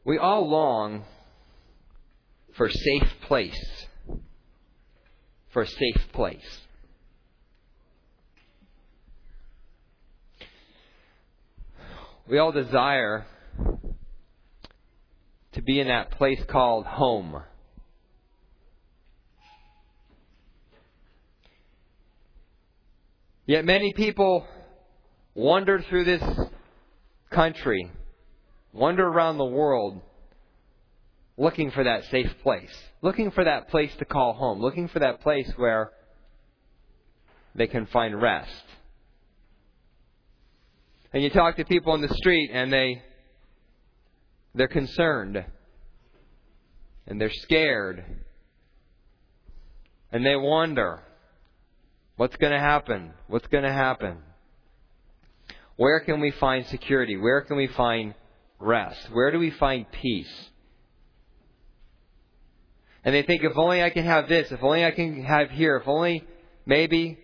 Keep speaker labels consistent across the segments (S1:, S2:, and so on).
S1: We all long for a safe place. For a safe place. We all desire to be in that place called home. Yet many people wander through this country, wander around the world, looking for that safe place, looking for that place to call home, looking for that place where they can find rest. And you talk to people on the street and they're concerned and they're scared and they wonder, what's going to happen? What's going to happen? Where can we find security? Where can we find rest? Where do we find peace? And they think, if only I can have this, if only I can have here, if only maybe.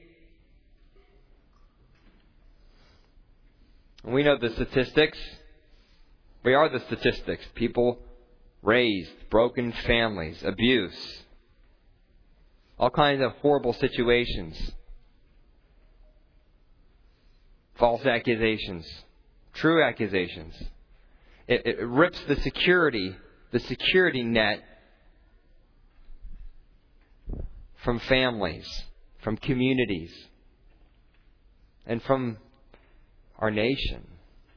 S1: And we know the statistics. We are the statistics. People raised, broken families, abuse, all kinds of horrible situations, false accusations, true accusations. It rips the security net from families, from communities, and from our nation.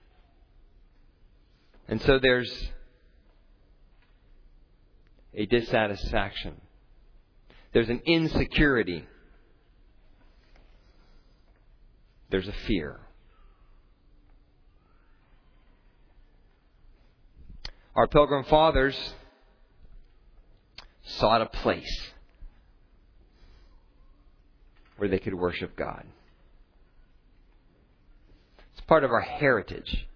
S1: And so there's a dissatisfaction. There's an insecurity. There's a fear. Our Pilgrim Fathers sought a place where they could worship God. It's part of our heritage.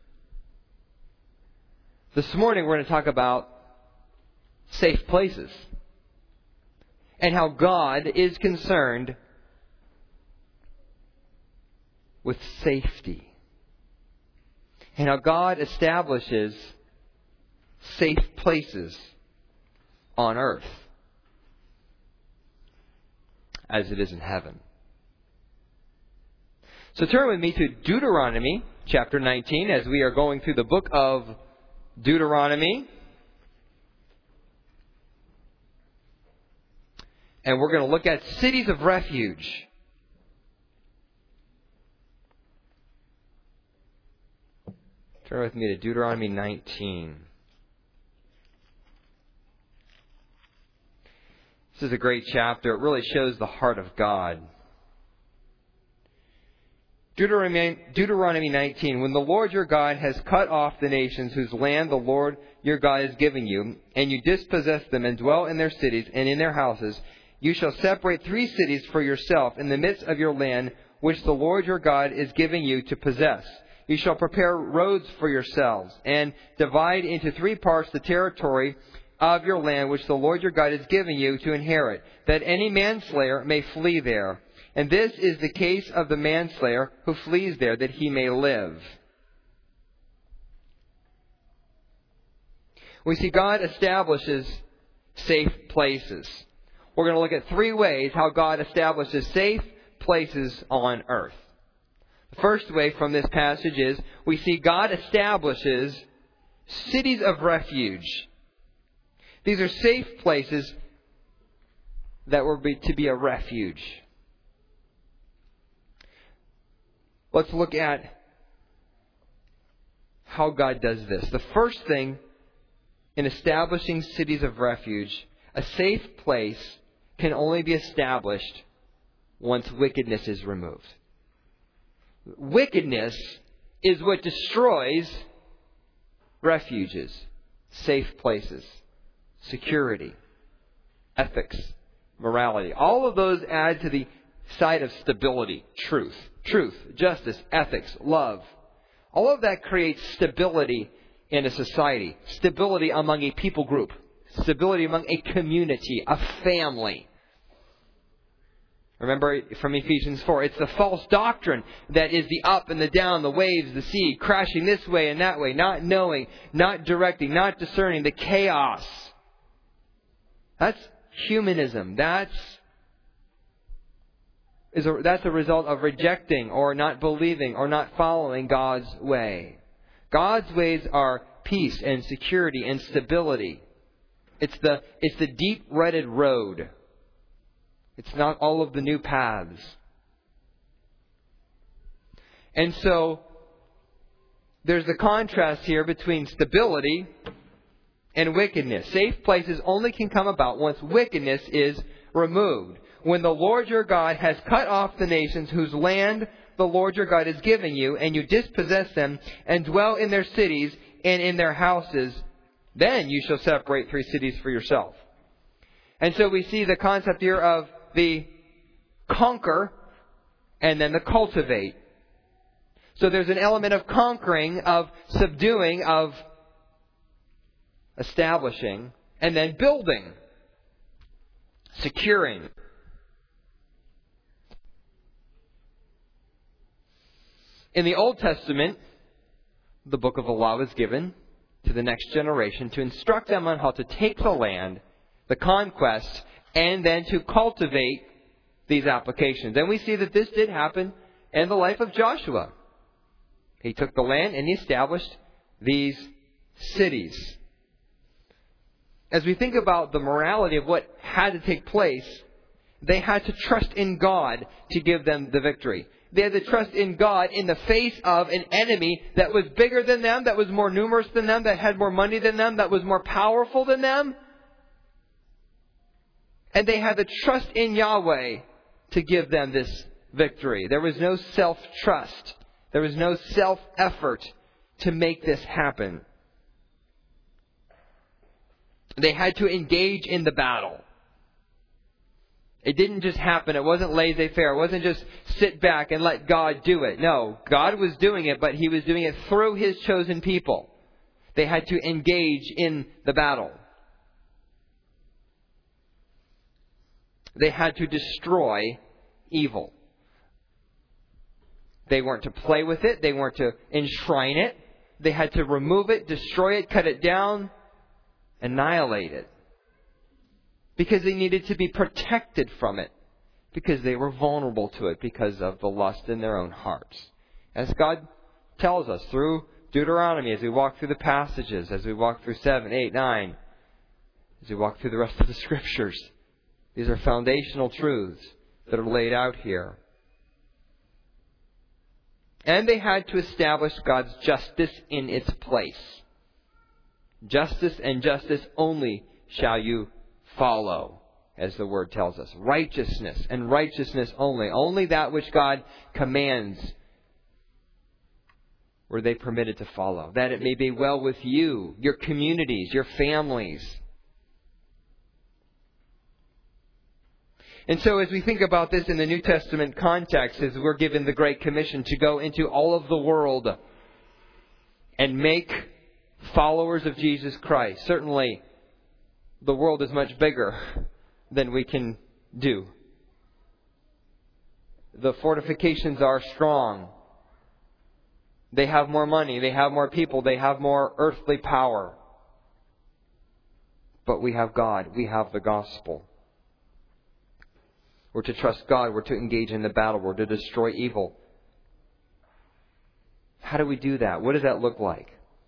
S1: This morning we're going to talk about safe places and how God is concerned with safety and how God establishes safe places on earth as it is in heaven. So turn with me to Deuteronomy chapter 19 as we are going through the book of Deuteronomy. And we're going to look at cities of refuge. Turn with me to Deuteronomy 19. This is a great chapter. It really shows the heart of God. Deuteronomy 19. When the Lord your God has cut off the nations whose land the Lord your God is giving you, and you dispossess them and dwell in their cities and in their houses, you shall separate 3 cities for yourself in the midst of your land, which the Lord your God is giving you to possess. You shall prepare roads for yourselves, and divide into 3 parts the territory of your land, which the Lord your God is giving you to inherit, that any manslayer may flee there. And this is the case of the manslayer who flees there, that he may live. We see God establishes safe places. We're going to look at 3 ways how God establishes safe places on earth. The first way from this passage is we see God establishes cities of refuge. These are safe places that were to be a refuge. Let's look at how God does this. The first thing in establishing cities of refuge, a safe place can only be established once wickedness is removed. Wickedness is what destroys refuges, safe places, security, ethics, morality. All of those add to the side of stability, truth, justice, ethics, love. All of that creates stability in a society, stability among a people group, stability among a community, a family. Remember from Ephesians 4, it's the false doctrine that is the up and the down, the waves, the sea, crashing this way and that way, not knowing, not directing, not discerning, the chaos. That's humanism. That's a result of rejecting or not believing or not following God's way. God's ways are peace and security and stability. It's the deep rutted road. It's not all of the new paths. And so, there's the contrast here between stability and wickedness. Safe places only can come about once wickedness is removed. When the Lord your God has cut off the nations whose land the Lord your God is giving you, and you dispossess them and dwell in their cities and in their houses, then you shall separate 3 cities for yourself. And so we see the concept here of the conquer and then the cultivate. So there's an element of conquering, of subduing, of establishing, and then building, securing. In the Old Testament, the book of the law was given to the next generation to instruct them on how to take the land, the conquest, and then to cultivate these applications. And we see that this did happen in the life of Joshua. He took the land and he established these cities. As we think about the morality of what had to take place, they had to trust in God to give them the victory. They had to trust in God in the face of an enemy that was bigger than them, that was more numerous than them, that had more money than them, that was more powerful than them. And they had to trust in Yahweh to give them this victory. There was no self-trust. There was no self-effort to make this happen. They had to engage in the battle. It didn't just happen. It wasn't laissez-faire. It wasn't just sit back and let God do it. No, God was doing it, but He was doing it through His chosen people. They had to engage in the battle. They had to destroy evil. They weren't to play with it. They weren't to enshrine it. They had to remove it, destroy it, cut it down, annihilate it. Because they needed to be protected from it. Because they were vulnerable to it because of the lust in their own hearts. As God tells us through Deuteronomy, as we walk through the passages, as we walk through 7, 8, 9, as we walk through the rest of the Scriptures. These are foundational truths that are laid out here. And they had to establish God's justice in its place. Justice and justice only shall you follow, as the Word tells us. Righteousness and righteousness only. Only that which God commands were they permitted to follow. That it may be well with you, your communities, your families. And so as we think about this in the New Testament context, as we're given the Great Commission to go into all of the world and make followers of Jesus Christ. Certainly, the world is much bigger than we can do. The fortifications are strong. They have more money. They have more people. They have more earthly power. But we have God. We have the gospel. We're to trust God. We're to engage in the battle. We're to destroy evil. How do we do that? What does that look like?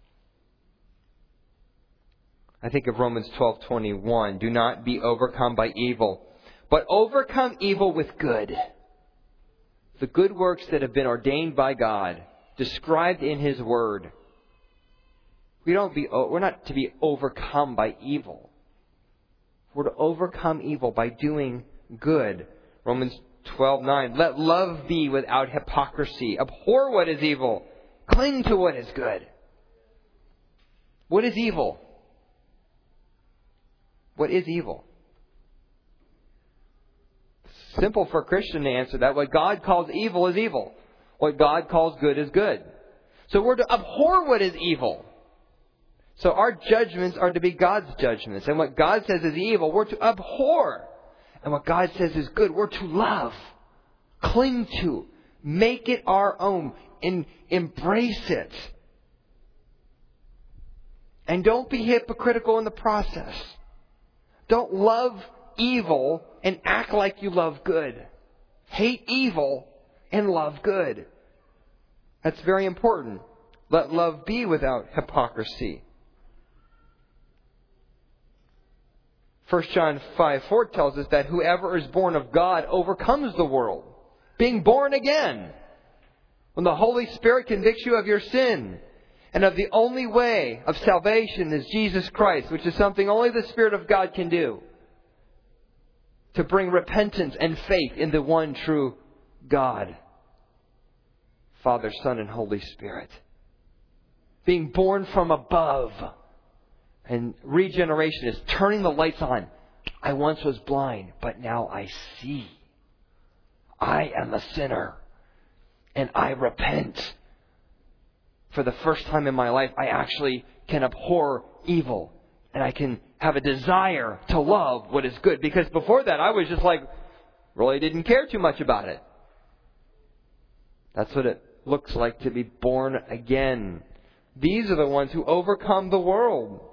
S1: I think of Romans 12:21. Do not be overcome by evil, but overcome evil with good. The good works that have been ordained by God, described in His Word. We're not to be overcome by evil. We're to overcome evil by doing good. Romans 12:9. Let love be without hypocrisy. Abhor what is evil. Cling to what is good. What is evil? What is evil? Simple for a Christian to answer that. What God calls evil is evil. What God calls good is good. So we're to abhor what is evil. So our judgments are to be God's judgments. And what God says is evil, we're to abhor. And what God says is good, we're to love, cling to, make it our own, and embrace it. And don't be hypocritical in the process. Don't love evil and act like you love good. Hate evil and love good. That's very important. Let love be without hypocrisy. 1 John 5:4 tells us that whoever is born of God overcomes the world. Being born again. When the Holy Spirit convicts you of your sin and of the only way of salvation is Jesus Christ, which is something only the Spirit of God can do. To bring repentance and faith in the one true God. Father, Son, and Holy Spirit. Being born from above. And regeneration is turning the lights on. I once was blind, but now I see. I am a sinner. And I repent. For the first time in my life, I actually can abhor evil. And I can have a desire to love what is good. Because before that, I was just really didn't care too much about it. That's what it looks like to be born again. These are the ones who overcome the world.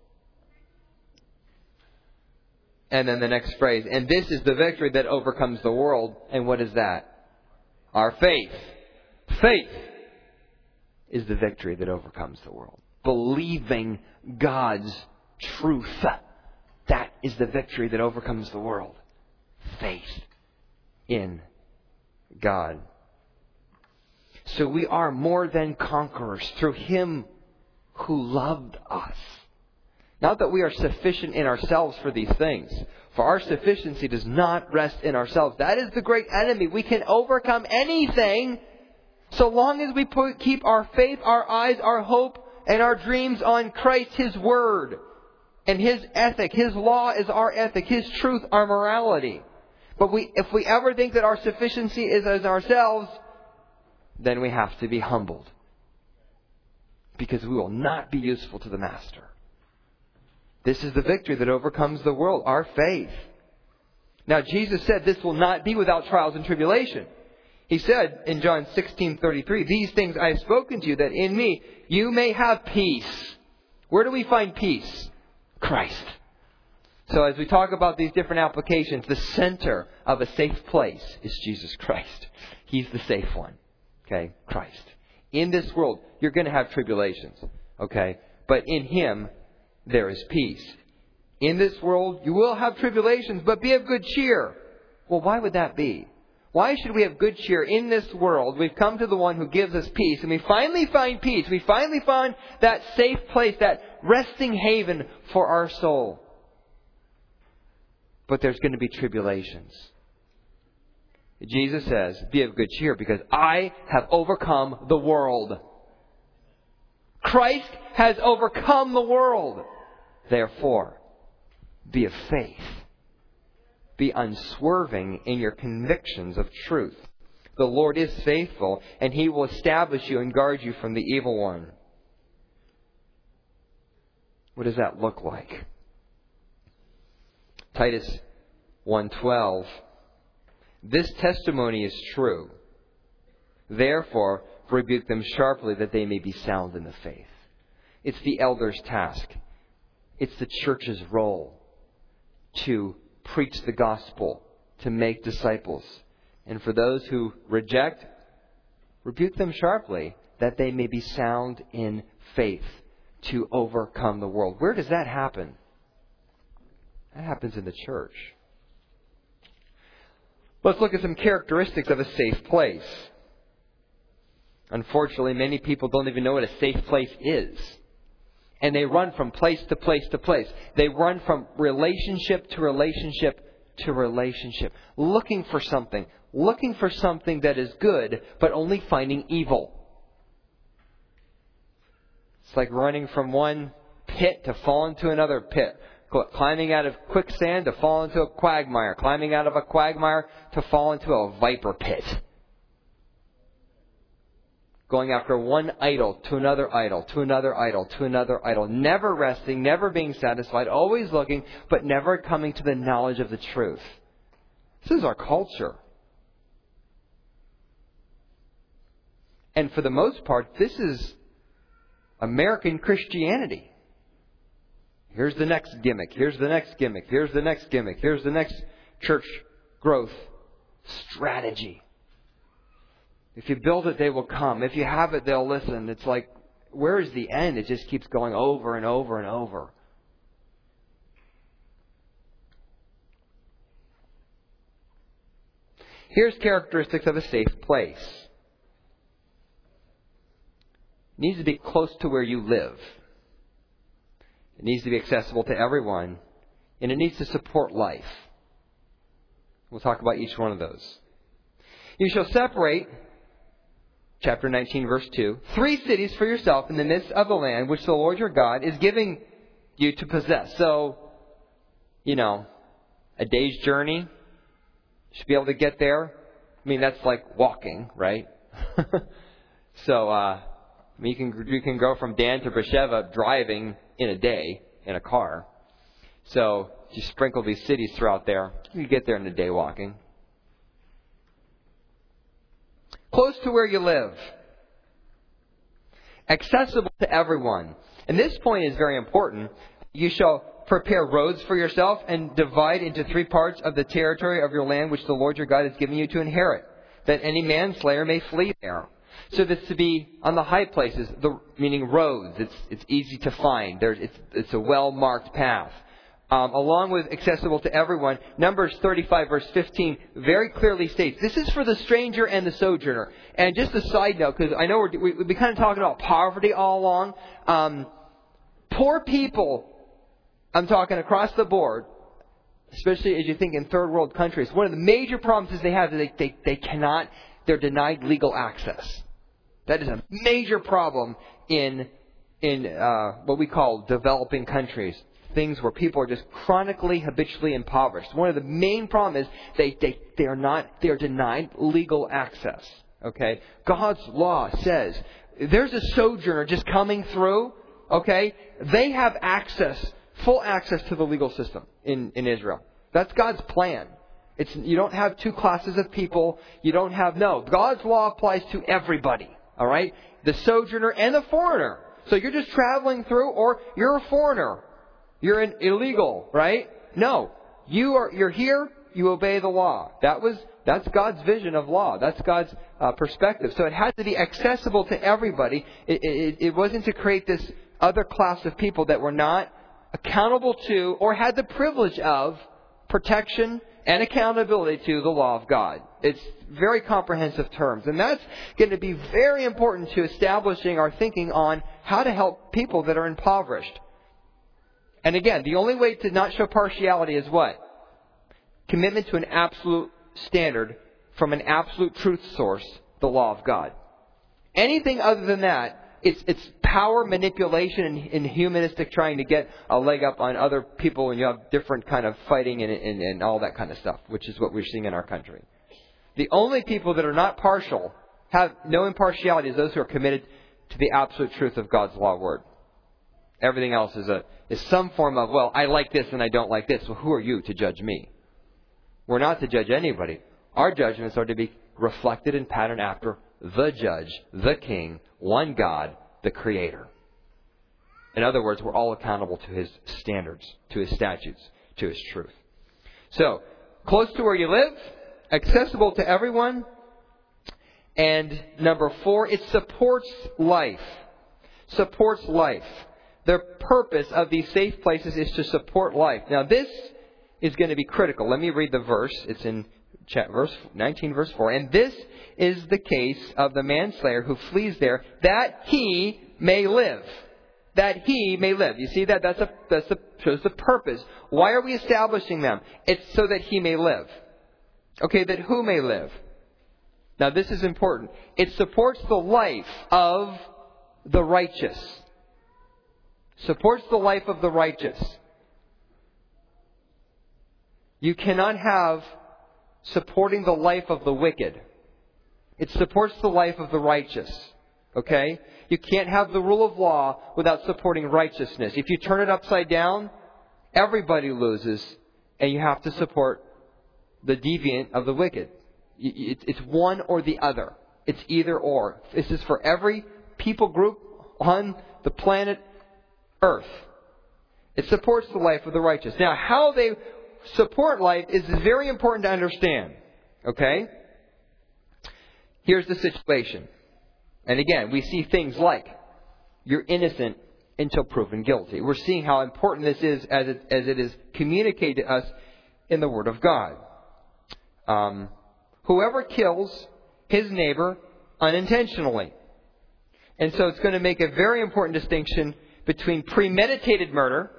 S1: And then the next phrase, and this is the victory that overcomes the world. And what is that? Our faith. Faith is the victory that overcomes the world. Believing God's truth. That is the victory that overcomes the world. Faith in God. So we are more than conquerors through Him who loved us. Not that we are sufficient in ourselves for these things. For our sufficiency does not rest in ourselves. That is the great enemy. We can overcome anything so long as we keep our faith, our eyes, our hope, and our dreams on Christ, His Word, and His ethic. His law is our ethic. His truth, our morality. But if we ever think that our sufficiency is as ourselves, then we have to be humbled. Because we will not be useful to the Master. This is the victory that overcomes the world, our faith. Now, Jesus said this will not be without trials and tribulation. He said in John 16:33, these things I have spoken to you, that in me you may have peace. Where do we find peace? Christ. So as we talk about these different applications, the center of a safe place is Jesus Christ. He's the safe one. Okay? Christ. In this world, you're going to have tribulations. Okay? But in Him, there is peace. In this world, you will have tribulations, but be of good cheer. Well, why would that be? Why should we have good cheer in this world? We've come to the one who gives us peace, and we finally find peace. We finally find that safe place, that resting haven for our soul. But there's going to be tribulations. Jesus says, be of good cheer because I have overcome the world. Christ has overcome the world. Therefore, be of faith. Be unswerving in your convictions of truth. The Lord is faithful, and He will establish you and guard you from the evil one. What does that look like? Titus 1:12. This testimony is true. Therefore, rebuke them sharply that they may be sound in the faith. It's the elder's task. It's the church's role to preach the gospel, to make disciples. And for those who reject, rebuke them sharply that they may be sound in faith to overcome the world. Where does that happen? That happens in the church. Let's look at some characteristics of a safe place. Unfortunately, many people don't even know what a safe place is. And they run from place to place to place. They run from relationship to relationship to relationship. Looking for something that is good, but only finding evil. It's like running from one pit to fall into another pit. Climbing out of quicksand to fall into a quagmire. Climbing out of a quagmire to fall into a viper pit. Going after one idol to another idol, to another idol, to another idol. Never resting, never being satisfied, always looking, but never coming to the knowledge of the truth. This is our culture. And for the most part, this is American Christianity. Here's the next gimmick. Here's the next gimmick. Here's the next gimmick. Here's the next church growth strategy. If you build it, they will come. If you have it, they'll listen. It's like, where is the end? It just keeps going over and over and over. Here's characteristics of a safe place. It needs to be close to where you live. It needs to be accessible to everyone. And it needs to support life. We'll talk about each one of those. You shall separate, chapter 19, verse 2, 3 cities for yourself in the midst of the land which the Lord your God is giving you to possess. So, a day's journey. You should be able to get there. I mean, that's like walking, right? So, you can go from Dan to Beersheba driving in a day in a car. So, you sprinkle these cities throughout there. You get there in a day walking. Close to where you live. Accessible to everyone. And this point is very important. You shall prepare roads for yourself and divide into 3 parts of the territory of your land which the Lord your God has given you to inherit, that any manslayer may flee there. So this to be on the high places, meaning roads. It's easy to find. It's a well-marked path. Along with accessible to everyone, Numbers 35 verse 15 very clearly states, this is for the stranger and the sojourner. And just a side note, because I know we've been kind of talking about poverty all along. Poor people, I'm talking across the board, especially as you think in third world countries, one of the major problems is they have is they're denied legal access. That is a major problem in what we call developing countries. Things where people are just chronically, habitually impoverished. One of the main problems is they are denied legal access. Okay? God's law says, there's a sojourner just coming through, okay? They have full access to the legal system in Israel. That's God's plan. You don't have 2 classes of people. God's law applies to everybody. All right? The sojourner and the foreigner. So you're just traveling through, or you're a foreigner. You're illegal, right? No. You're here, you obey the law. That's God's vision of law. That's God's perspective. So it had to be accessible to everybody. It wasn't to create this other class of people that were not accountable to or had the privilege of protection and accountability to the law of God. It's very comprehensive terms. And that's going to be very important to establishing our thinking on how to help people that are impoverished. And again, the only way to not show partiality is what? Commitment to an absolute standard from an absolute truth source, the law of God. Anything other than that, it's power manipulation and humanistic trying to get a leg up on other people, and you have different kind of fighting and all that kind of stuff, which is what we're seeing in our country. The only people that are not partial, have no impartiality, is those who are committed to the absolute truth of God's law word. Everything else is some form of, well, I like this and I don't like this. Well, who are you to judge me? We're not to judge anybody. Our judgments are to be reflected and patterned after the judge, the king, one God, the creator. In other words, we're all accountable to his standards, to his statutes, to his truth. So, close to where you live, accessible to everyone, and number 4, it supports life. Supports life. The purpose of these safe places is to support life. Now, this is going to be critical. Let me read the verse. It's in verse 19, verse 4. And this is the case of the manslayer who flees there, that he may live. That he may live. You see that? That shows the purpose. Why are we establishing them? It's so that he may live. Okay, that who may live? Now, this is important. It supports the life of the righteous. Supports the life of the righteous. You cannot have supporting the life of the wicked. It supports the life of the righteous. Okay? You can't have the rule of law without supporting righteousness. If you turn it upside down, everybody loses, and you have to support the deviant of the wicked. It's one or the other. It's either or. This is for every people group on the planet Earth. It supports the life of the righteous. Now, how they support life is very important to understand. Okay? Here's the situation. And again, we see things like, you're innocent until proven guilty. We're seeing how important this is as it is communicated to us in the Word of God. Whoever kills his neighbor unintentionally. And so it's going to make a very important distinction between premeditated murder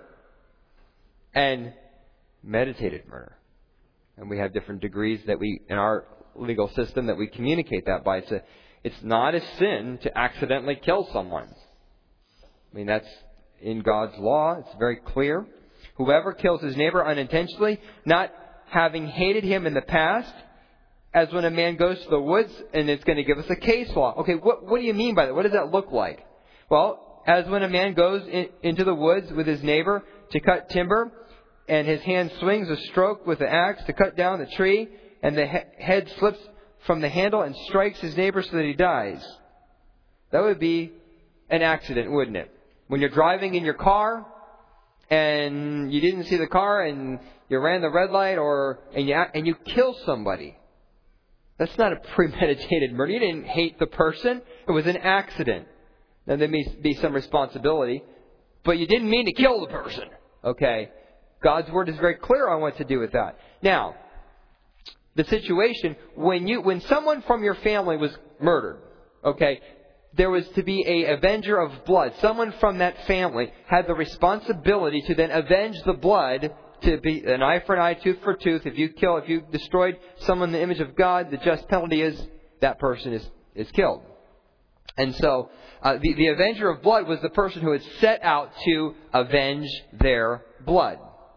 S1: and meditated murder. And we have different degrees that we, in our legal system, that we communicate that by. It's not a sin to accidentally kill someone. I mean, that's in God's law. It's very clear. Whoever kills his neighbor unintentionally, not having hated him in the past, as when a man goes to the woods, and it's going to give us a case law. Okay, what do you mean by that? What does that look like? Well, as when a man goes into the woods with his neighbor to cut timber, and his hand swings a stroke with the axe to cut down the tree, and the head slips from the handle and strikes his neighbor so that he dies. That would be an accident, wouldn't it? When you're driving in your car, and you didn't see the car, and you ran the red light, and you kill somebody. That's not a premeditated murder. You didn't hate the person. It was an accident. Now, there may be some responsibility, but you didn't mean to kill the person. Okay? God's Word is very clear on what to do with that. Now, the situation, when someone from your family was murdered, okay, there was to be an avenger of blood. Someone from that family had the responsibility to then avenge the blood, to be an eye for an eye, tooth for tooth. If you destroyed someone in the image of God, the just penalty is that person is killed. And so the avenger of blood was the person who had set out to avenge their blood.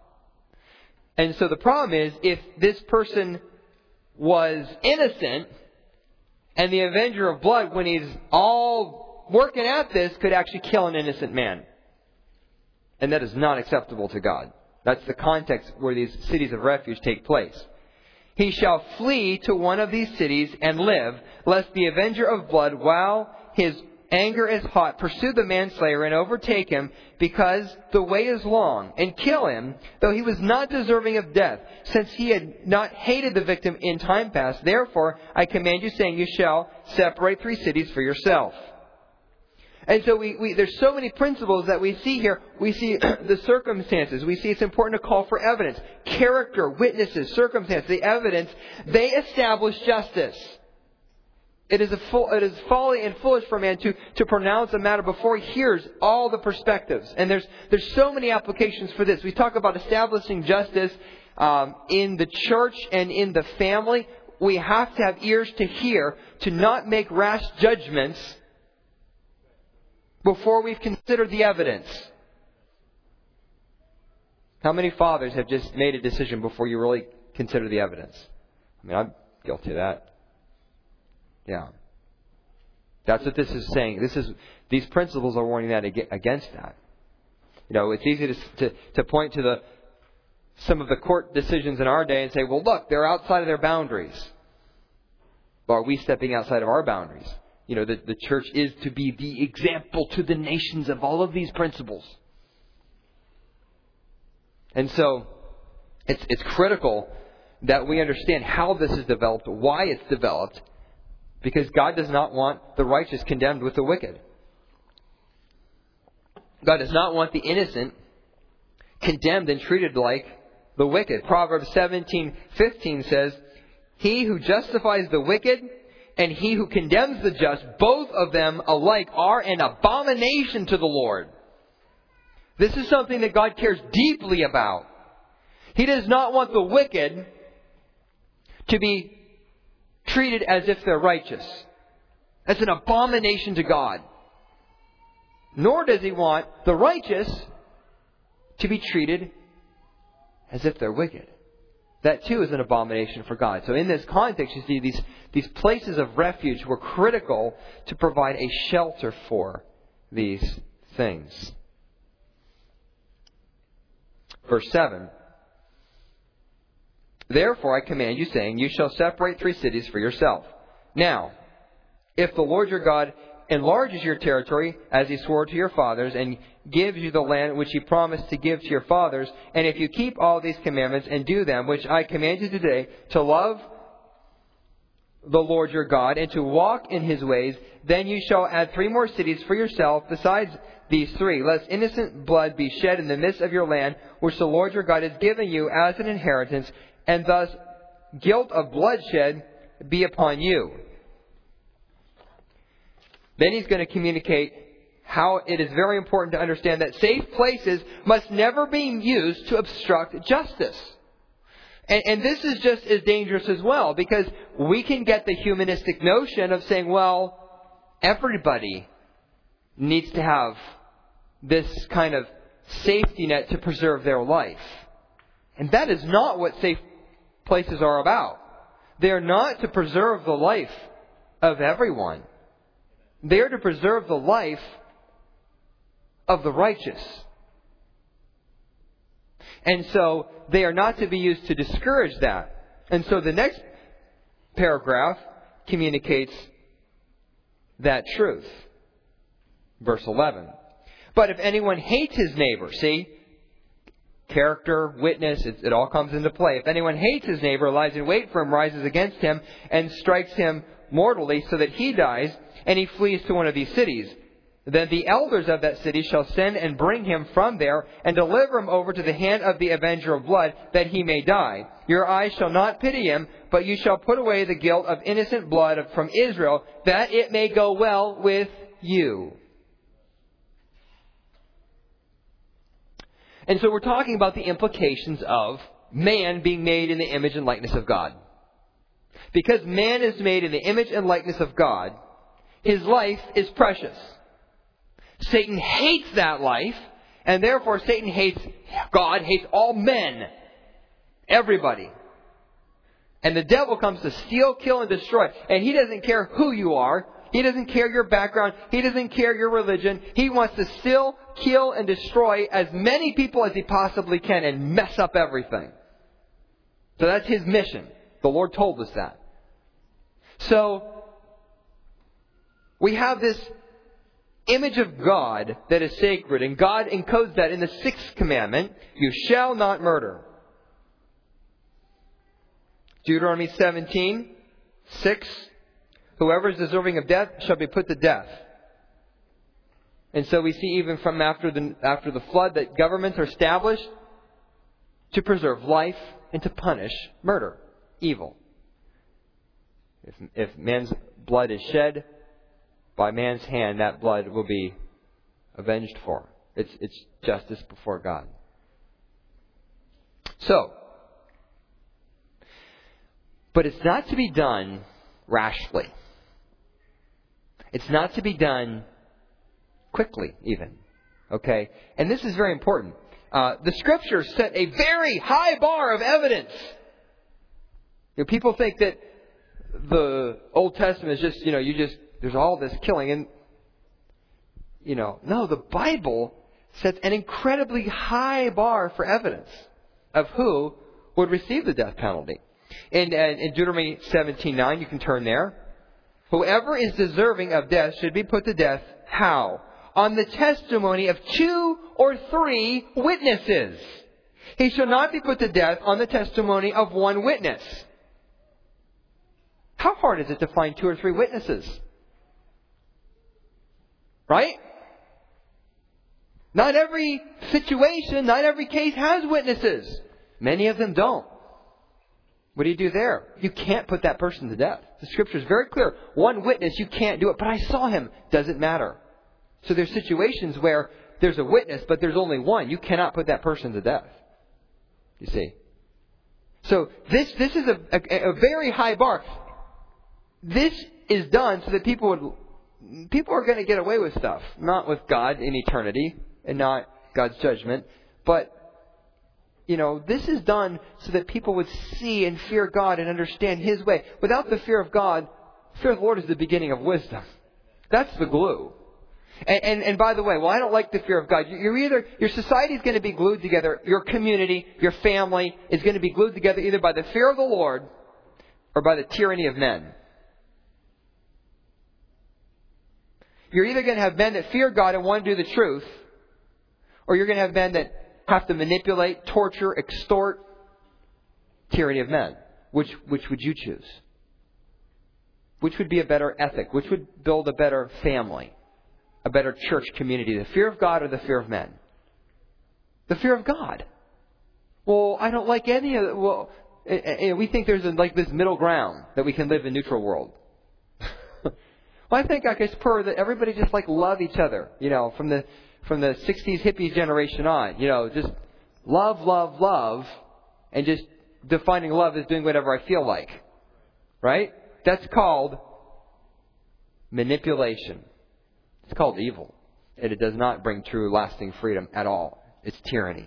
S1: And so the problem is, if this person was innocent, and the avenger of blood, when he's all working at this, could actually kill an innocent man. And that is not acceptable to God. That's the context where these cities of refuge take place. He shall flee to one of these cities and live, lest the avenger of blood, while his anger is hot, pursue the manslayer and overtake him, because the way is long, and kill him, though he was not deserving of death, since he had not hated the victim in time past. Therefore, I command you, saying, you shall separate 3 cities for yourself. And so there's so many principles that we see here. We see the circumstances. We see it's important to call for evidence. Character, witnesses, circumstances, the evidence, they establish justice. It is folly and foolish for a man to pronounce a matter before he hears all the perspectives. And there's so many applications for this. We talk about establishing justice in the church and in the family. We have to have ears to hear, to not make rash judgments before we've considered the evidence. How many fathers have just made a decision before you really consider the evidence? I mean, I'm guilty of that. Yeah. That's what this is saying. These principles are warning that against that. You know, it's easy to point to some of the court decisions in our day and say, well, look, they're outside of their boundaries. But are we stepping outside of our boundaries? You know, the church is to be the example to the nations of all of these principles. And so, it's critical that we understand how this is developed, why it's developed, because God does not want the righteous condemned with the wicked. God does not want the innocent condemned and treated like the wicked. Proverbs 17:15 says, he who justifies the wicked and he who condemns the just, both of them alike are an abomination to the Lord. This is something that God cares deeply about. He does not want the wicked to be treated as if they're righteous. That's an abomination to God. Nor does He want the righteous to be treated as if they're wicked. That too is an abomination for God. So in this context, you see these places of refuge were critical to provide a shelter for these things. Verse 7. Therefore I command you, saying, you shall separate 3 cities for yourself. Now, if the Lord your God enlarges your territory, as He swore to your fathers, and gives you the land which He promised to give to your fathers, and if you keep all these commandments and do them, which I command you today, to love the Lord your God, and to walk in His ways, then you shall add 3 more cities for yourself besides these 3, lest innocent blood be shed in the midst of your land, which the Lord your God has given you as an inheritance, and thus guilt of bloodshed be upon you. Then He's going to communicate how it is very important to understand that safe places must never be used to obstruct justice. And this is just as dangerous as well, because we can get the humanistic notion of saying, well, everybody needs to have this kind of safety net to preserve their life. And that is not what safe places are about. They are not to preserve the life of everyone. They are to preserve the life of the righteous. And so they are not to be used to discourage that. And so the next paragraph communicates that truth. Verse 11. But if anyone hates his neighbor, see? Character, witness, it all comes into play. If anyone hates his neighbor, lies in wait for him, rises against him, and strikes him mortally so that he dies, and he flees to one of these cities, then the elders of that city shall send and bring him from there, and deliver him over to the hand of the avenger of blood, that he may die. Your eyes shall not pity him, but you shall put away the guilt of innocent blood from Israel, that it may go well with you. And so we're talking about the implications of man being made in the image and likeness of God. Because man is made in the image and likeness of God, his life is precious. Satan hates that life, and therefore Satan hates God, hates all men. Everybody. And the devil comes to steal, kill, and destroy. And he doesn't care who you are. He doesn't care your background. He doesn't care your religion. He wants to steal, kill, and destroy as many people as he possibly can and mess up everything. So that's his mission. The Lord told us that. So we have this image of God that is sacred, and God encodes that in the 6th commandment, you shall not murder. Deuteronomy 17:6, whoever is deserving of death shall be put to death. And so we see even from after the flood that governments are established to preserve life and to punish murder, evil. If man's blood is shed by man's hand, that blood will be avenged for. It's justice before God. So, but it's not to be done rashly. It's not to be done quickly, even. Okay? And this is very important. The Scriptures set a very high bar of evidence. People think that the Old Testament is just, there's all this killing. And, no, the Bible sets an incredibly high bar for evidence of who would receive the death penalty. In Deuteronomy 17:9, you can turn there. Whoever is deserving of death should be put to death. How? On the testimony of 2 or 3 witnesses. He shall not be put to death on the testimony of 1 witness. How hard is it to find 2 or 3 witnesses? Right? Not every situation, not every case has witnesses. Many of them don't. What do you do there? You can't put that person to death. The Scripture is very clear. 1 witness, you can't do it. But I saw him. Doesn't matter. So there's situations where there's a witness, but there's only 1. You cannot put that person to death. You see? So this is a very high bar. This is done so that people are going to get away with stuff. Not with God in eternity and not God's judgment. But, this is done so that people would see and fear God and understand His way. Without the fear of God, the fear of the Lord is the beginning of wisdom. That's the glue. And by the way, well, I don't like the fear of God. Your society is going to be glued together. Your community, your family is going to be glued together either by the fear of the Lord or by the tyranny of men. You're either going to have men that fear God and want to do the truth, or you're going to have men that have to manipulate, torture, extort, tyranny of men. Which would you choose? Which would be a better ethic? Which would build a better family? A better church community? The fear of God or the fear of men? The fear of God. Well, I don't like any of it. Well, we think there's like this middle ground that we can live in neutral world. Well, I think I could spur that everybody just like love each other. From the 60s hippies generation on. Just love, and just defining love as doing whatever I feel like. Right? That's called manipulation. It's called evil. And it does not bring true lasting freedom at all. It's tyranny.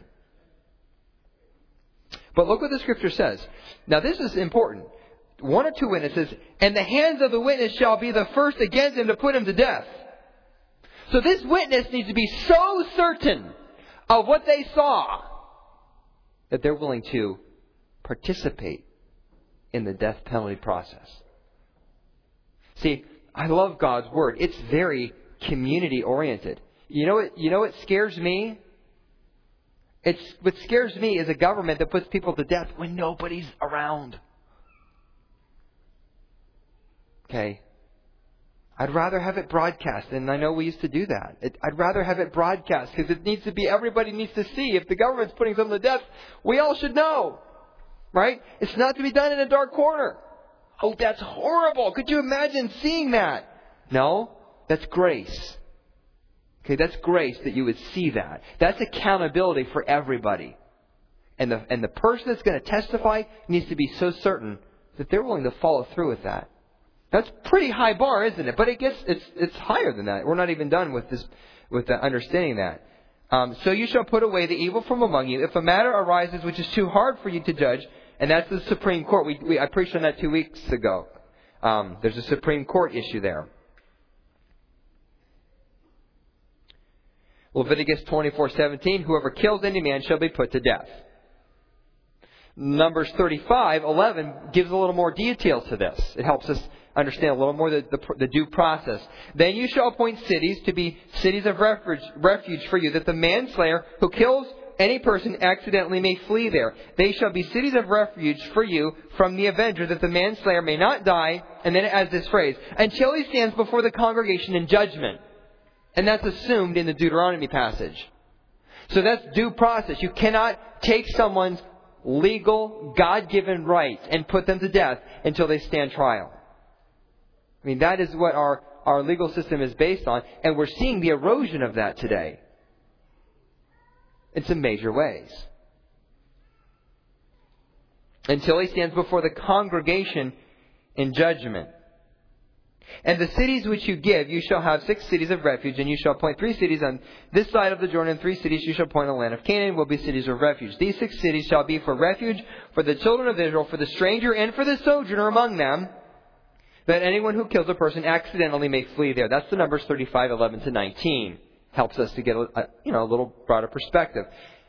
S1: But look what the Scripture says. Now this is important. 1 or 2 witnesses, and the hands of the witness shall be the first against him to put him to death. So this witness needs to be so certain of what they saw that they're willing to participate in the death penalty process. See, I love God's Word. It's very community oriented. You know what scares me? What scares me is a government that puts people to death when nobody's around. Okay. I'd rather have it broadcast, and I know we used to do that. I'd rather have it broadcast because it needs to be, everybody needs to see. If the government's putting someone to death, we all should know. Right? It's not to be done in a dark corner. Oh, that's horrible. Could you imagine seeing that? No, that's grace. Okay, that's grace that you would see that. That's accountability for everybody. And the person that's going to testify needs to be so certain that they're willing to follow through with that. That's pretty high bar, isn't it? But it's higher than that. We're not even done with understanding that. So you shall put away the evil from among you. If a matter arises which is too hard for you to judge, and that's the Supreme Court. I preached on that 2 weeks ago. There's a Supreme Court issue there. Leviticus 24:17, whoever kills any man shall be put to death. Numbers 35:11 gives a little more detail to this. It helps us understand a little more the due process. Then you shall appoint cities to be cities of refuge for you, that the manslayer who kills any person accidentally may flee there. They shall be cities of refuge for you from the avenger, that the manslayer may not die. And then it adds this phrase, until he stands before the congregation in judgment. And that's assumed in the Deuteronomy passage. So that's due process. You cannot take someone's legal, God-given rights and put them to death until they stand trial. I mean, that is what our legal system is based on. And we're seeing the erosion of that today. In some major ways. Until he stands before the congregation in judgment. And the cities which you give, you shall have 6 cities of refuge, and you shall appoint 3 cities on this side of the Jordan, and 3 cities you shall appoint on the land of Canaan, will be cities of refuge. These 6 cities shall be for refuge for the children of Israel, for the stranger and for the sojourner among them, that anyone who kills a person accidentally may flee there. That's the Numbers 35:11-19. Helps us to get a little broader perspective.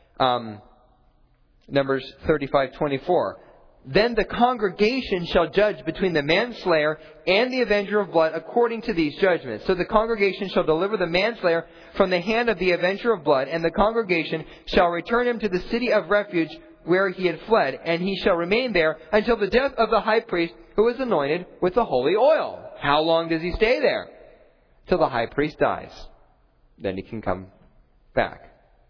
S1: Numbers 35:24. Then the congregation shall judge between the manslayer and the avenger of blood according to these judgments. So the congregation shall deliver the manslayer from the hand of the avenger of blood, and the congregation shall return him to the city of refuge where he had fled, and he shall remain there until the death of the high priest who is anointed with the holy oil. How long does he stay there? Till the high priest dies. Then he can come back.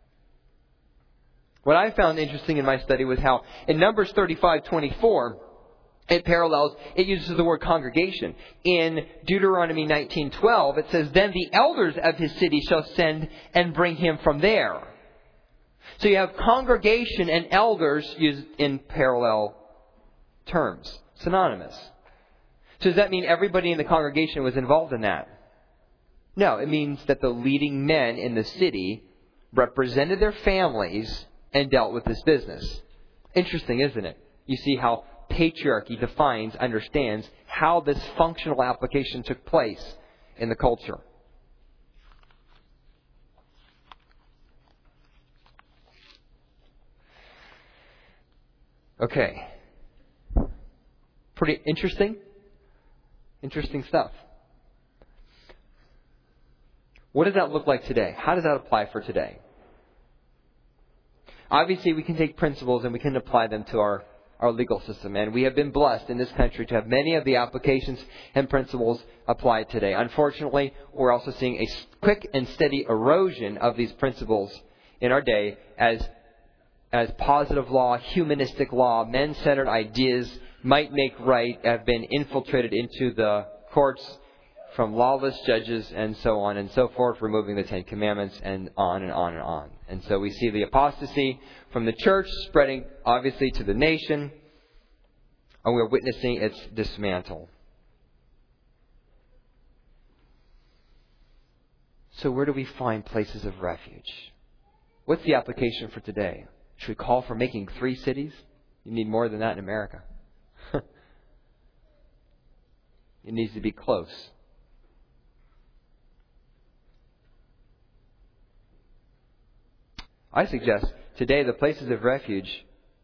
S1: What I found interesting in my study was how in Numbers 35:24, it uses the word congregation. In Deuteronomy 19:12, it says, then the elders of his city shall send and bring him from there. So you have congregation and elders used in parallel terms, synonymous. So does that mean everybody in the congregation was involved in that? No, it means that the leading men in the city represented their families and dealt with this business. Interesting, isn't it? You see how patriarchy understands how this functional application took place in the culture. Okay. Pretty interesting. Interesting stuff. What does that look like today? How does that apply for today? Obviously, we can take principles and we can apply them to our legal system. And we have been blessed in this country to have many of the applications and principles applied today. Unfortunately, we're also seeing a quick and steady erosion of these principles in our day as positive law, humanistic law, men-centered ideas, might make right, have been infiltrated into the courts from lawless judges and so on and so forth, removing the Ten Commandments and on and on and on. And so we see the apostasy from the church spreading, obviously, to the nation, and we're witnessing its dismantle. So where do we find places of refuge? What's the application for today? Should we call for making 3 cities? You need more than that in America. It needs to be close. I suggest today the places of refuge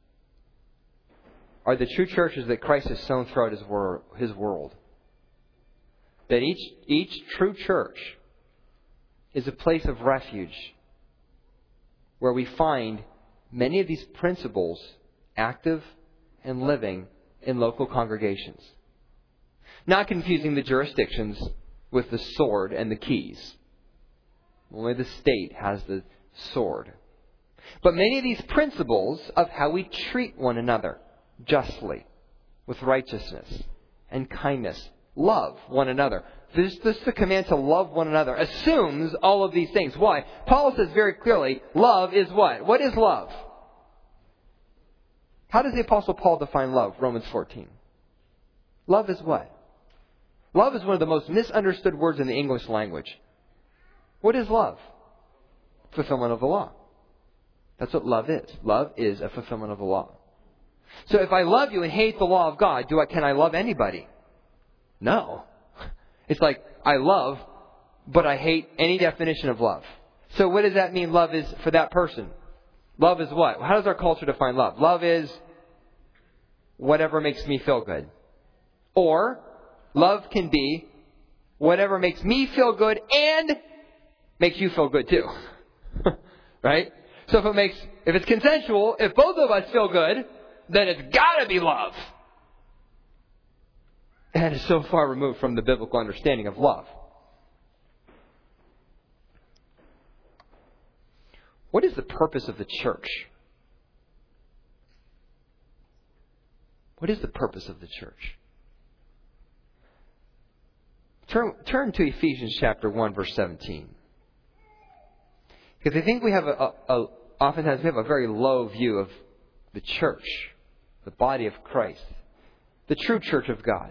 S1: are the true churches that Christ has sown throughout His world. That each true church is a place of refuge where we find many of these principles active and living in local congregations. Not confusing the jurisdictions with the sword and the keys. Only the state has the sword. But many of these principles of how we treat one another justly, with righteousness and kindness, love one another. This the command to love one another assumes all of these things. Why? Paul says very clearly, love is what? What is love? How does the Apostle Paul define love? Romans 14. Love is what? Love is one of the most misunderstood words in the English language. What is love? Fulfillment of the law. That's what love is. Love is a fulfillment of the law. So if I love you and hate the law of God, can I love anybody? No. It's like, I love, but I hate any definition of love. So what does that mean love is for that person? Love is what? How does our culture define love? Love is whatever makes me feel good. Or, love can be whatever makes me feel good and makes you feel good too. Right? So if it's consensual, if both of us feel good, then it's gotta be love. And it's so far removed from the biblical understanding of love. What is the purpose of the church? What is the purpose of the church? Turn to Ephesians chapter 1, verse 17. Because I think we have oftentimes we have a very low view of the church, the body of Christ, the true church of God.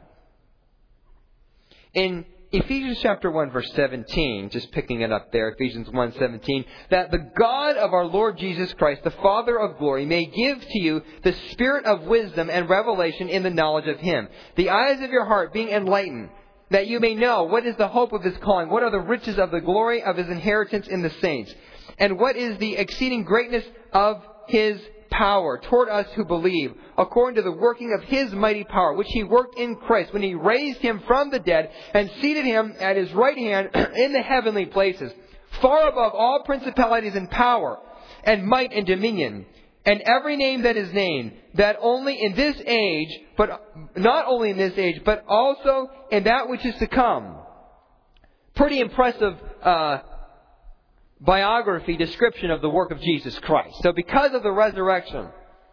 S1: In Ephesians chapter 1, verse 17, just picking it up there, Ephesians 1:17, that the God of our Lord Jesus Christ, the Father of glory, may give to you the spirit of wisdom and revelation in the knowledge of Him, the eyes of your heart being enlightened, that you may know what is the hope of His calling, what are the riches of the glory of His inheritance in the saints, and what is the exceeding greatness of His power toward us who believe, according to the working of His mighty power, which He worked in Christ when He raised Him from the dead and seated Him at His right hand in the heavenly places, far above all principalities and power and might and dominion, and every name that is named, that only in this age, but not only in this age, but also in that which is to come. Pretty impressive biography, description of the work of Jesus Christ. So because of the resurrection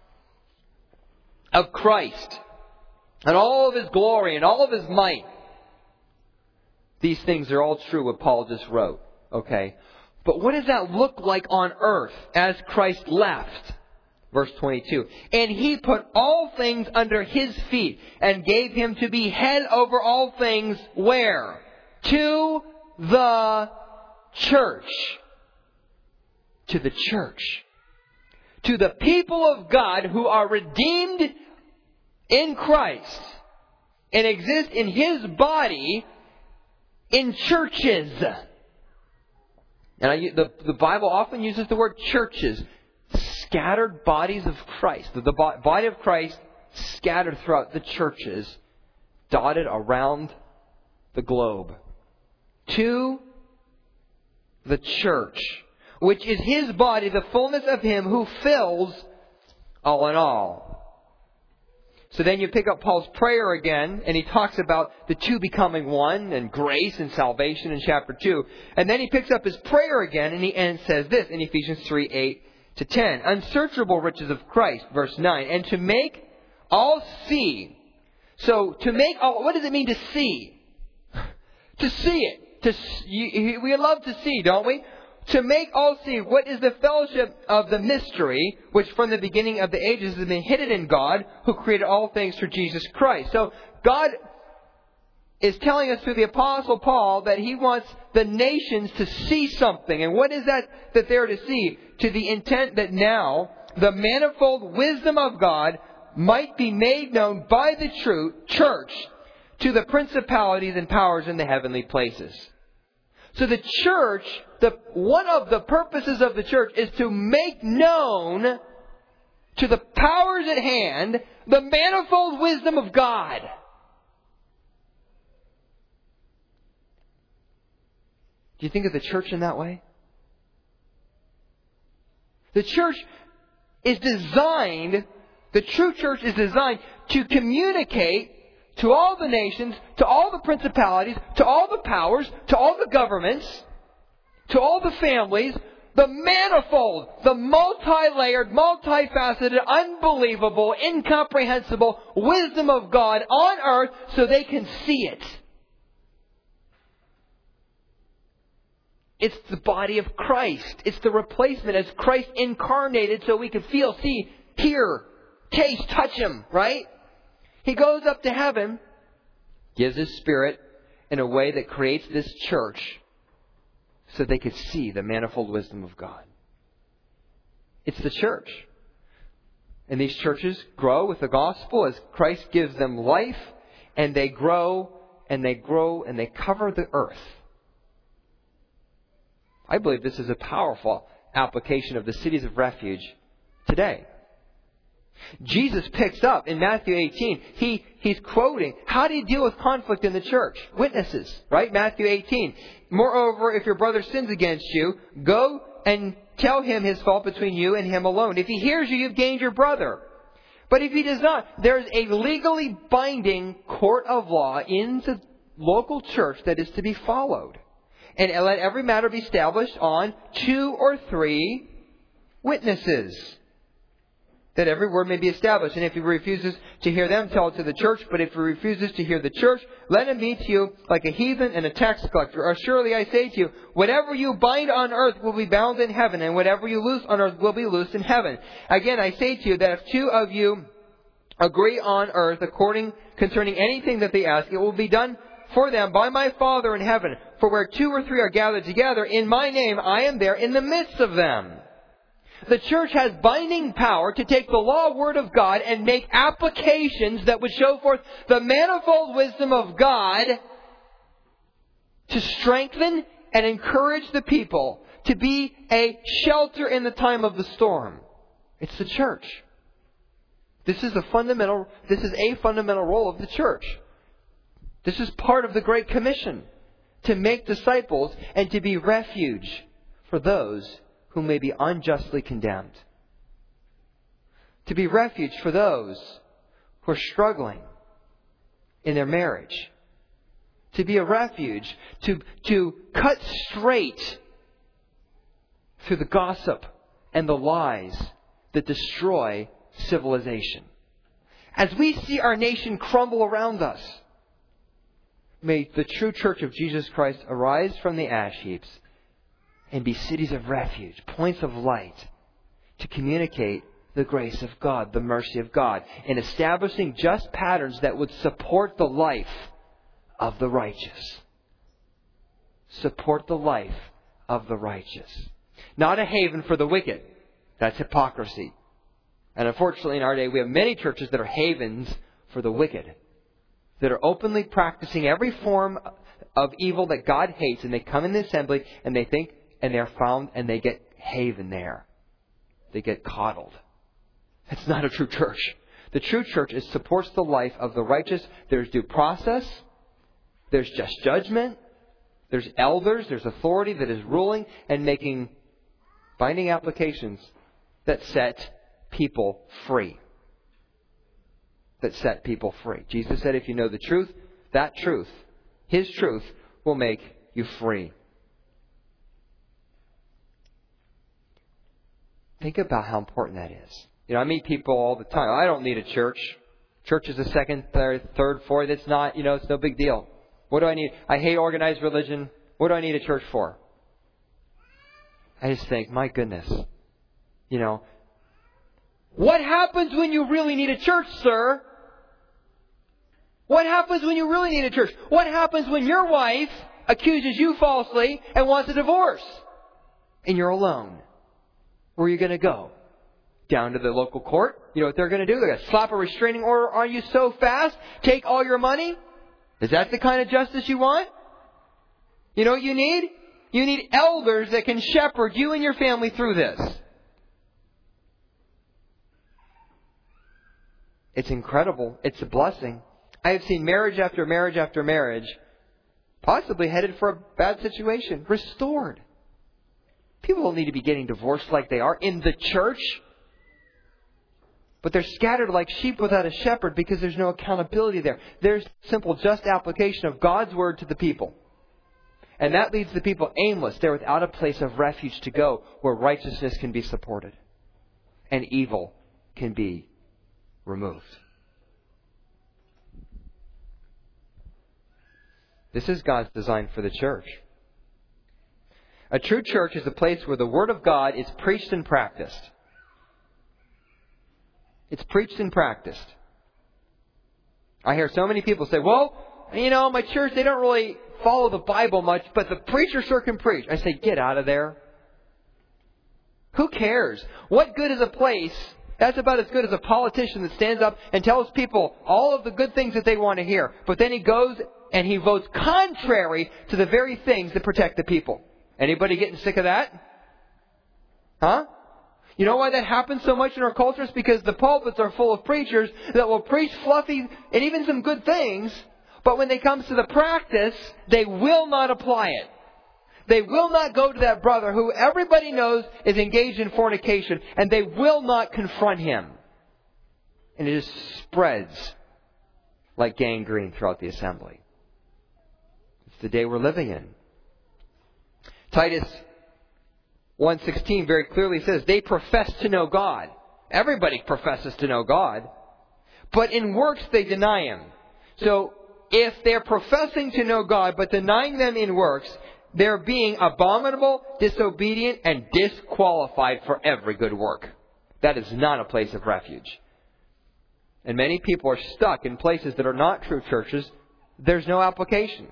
S1: of Christ and all of His glory and all of His might, these things are all true what Paul just wrote. Okay? But what does that look like on earth as Christ left? Verse 22. And He put all things under His feet and gave Him to be head over all things where? To the church. To the church. To the people of God who are redeemed in Christ and exist in His body in churches. And the Bible often uses the word churches. scattered bodies of Christ, the body of Christ scattered throughout the churches, dotted around the globe. To the church, which is His body, the fullness of Him who fills all in all. So then you pick up Paul's prayer again, and he talks about the two becoming one, and grace and salvation in chapter 2. And then he picks up his prayer again, and he says this in Ephesians 3:8-10. Unsearchable riches of Christ, verse 9. And to make all see. So, to make all, what does it mean to see? To see it. We love to see, don't we? To make all see what is the fellowship of the mystery, which from the beginning of the ages has been hidden in God, who created all things through Jesus Christ. So God is telling us through the Apostle Paul that He wants the nations to see something. And what is that they're to see? To the intent that now the manifold wisdom of God might be made known by the true church to the principalities and powers in the heavenly places. So the church, one of the purposes of the church is to make known to the powers at hand the manifold wisdom of God. Do you think of the church in that way? The church is designed, the true church is designed to communicate to all the nations, to all the principalities, to all the powers, to all the governments, to all the families, the manifold, the multi-layered, multifaceted, unbelievable, incomprehensible wisdom of God on earth so they can see it. It's the body of Christ. It's the replacement as Christ incarnated so we can feel, see, hear, taste, touch Him, right? He goes up to heaven, gives His Spirit in a way that creates this church so they could see the manifold wisdom of God. It's the church. And these churches grow with the gospel as Christ gives them life, and they grow and they grow and they cover the earth. I believe this is a powerful application of the cities of refuge today. Jesus picks up in Matthew 18. He's quoting, how do you deal with conflict in the church? Witnesses, right? Matthew 18. Moreover, if your brother sins against you, go and tell him his fault between you and him alone. If he hears you, you've gained your brother. But if he does not, there's a legally binding court of law in the local church that is to be followed. And let every matter be established on 2 or 3 witnesses, that every word may be established. And if he refuses to hear them, tell it to the church. But if he refuses to hear the church, let him be to you like a heathen and a tax collector. Or surely I say to you, whatever you bind on earth will be bound in heaven, and whatever you loose on earth will be loosed in heaven. Again, I say to you that if 2 of you agree on earth concerning anything that they ask, it will be done for them by my Father in heaven. For where 2 or 3 are gathered together in my name, I am there in the midst of them. The church has binding power to take the law word of God and make applications that would show forth the manifold wisdom of God to strengthen and encourage the people, to be a shelter in the time of the storm. It's the church. This is a fundamental role of the church. This is part of the Great Commission, to make disciples and to be refuge for those who may be unjustly condemned. To be refuge for those who are struggling in their marriage. To be a refuge, to cut straight through the gossip and the lies that destroy civilization. As we see our nation crumble around us, may the true church of Jesus Christ arise from the ash heaps and be cities of refuge, points of light, to communicate the grace of God, the mercy of God, and establishing just patterns that would support the life of the righteous. Support the life of the righteous. Not a haven for the wicked. That's hypocrisy. And unfortunately in our day we have many churches that are havens for the wicked, that are openly practicing every form of evil that God hates, and they come in the assembly and they think, and they're found and they get haven there. they get coddled. It's not a true church. The true church supports the life of the righteous. There's due process. There's just judgment. There's elders. There's authority that is ruling and making binding applications that set people free. That set people free. Jesus said, if you know the truth, that truth, His truth, will make you free. Think about how important that is. I meet people all the time. I don't need a church. Church is a second, third, fourth. It's not, it's no big deal. What do I need? I hate organized religion. What do I need a church for? I just think, my goodness. What happens when you really need a church, sir? What happens when you really need a church? What happens when your wife accuses you falsely and wants a divorce? And you're alone. Where are you going to go? Down to the local court? You know what they're going to do? They're going to slap a restraining order on you so fast, take all your money? Is that the kind of justice you want? You know what you need? You need elders that can shepherd you and your family through this. It's incredible. It's a blessing. I have seen marriage after marriage after marriage, possibly headed for a bad situation, restored. People don't need to be getting divorced like they are in the church. But they're scattered like sheep without a shepherd because there's no accountability there. There's simple, just application of God's word to the people. And that leaves the people aimless. They're without a place of refuge to go where righteousness can be supported and evil can be removed. This is God's design for the church. A true church is a place where the Word of God is preached and practiced. It's preached and practiced. I hear so many people say, well, my church, they don't really follow the Bible much, but the preacher sure can preach. I say, get out of there. Who cares? What good is a place? That's about as good as a politician that stands up and tells people all of the good things that they want to hear. But then he goes and he votes contrary to the very things that protect the people. Anybody getting sick of that? Huh? You know why that happens so much in our culture? It's because the pulpits are full of preachers that will preach fluffy and even some good things, but when it comes to the practice, they will not apply it. They will not go to that brother who everybody knows is engaged in fornication, and they will not confront him. And it just spreads like gangrene throughout the assembly. It's the day we're living in. Titus 1:16 very clearly says they profess to know God. Everybody professes to know God. But in works they deny Him. So if they're professing to know God but denying them in works, they're being abominable, disobedient, and disqualified for every good work. That is not a place of refuge. And many people are stuck in places that are not true churches. There's no application.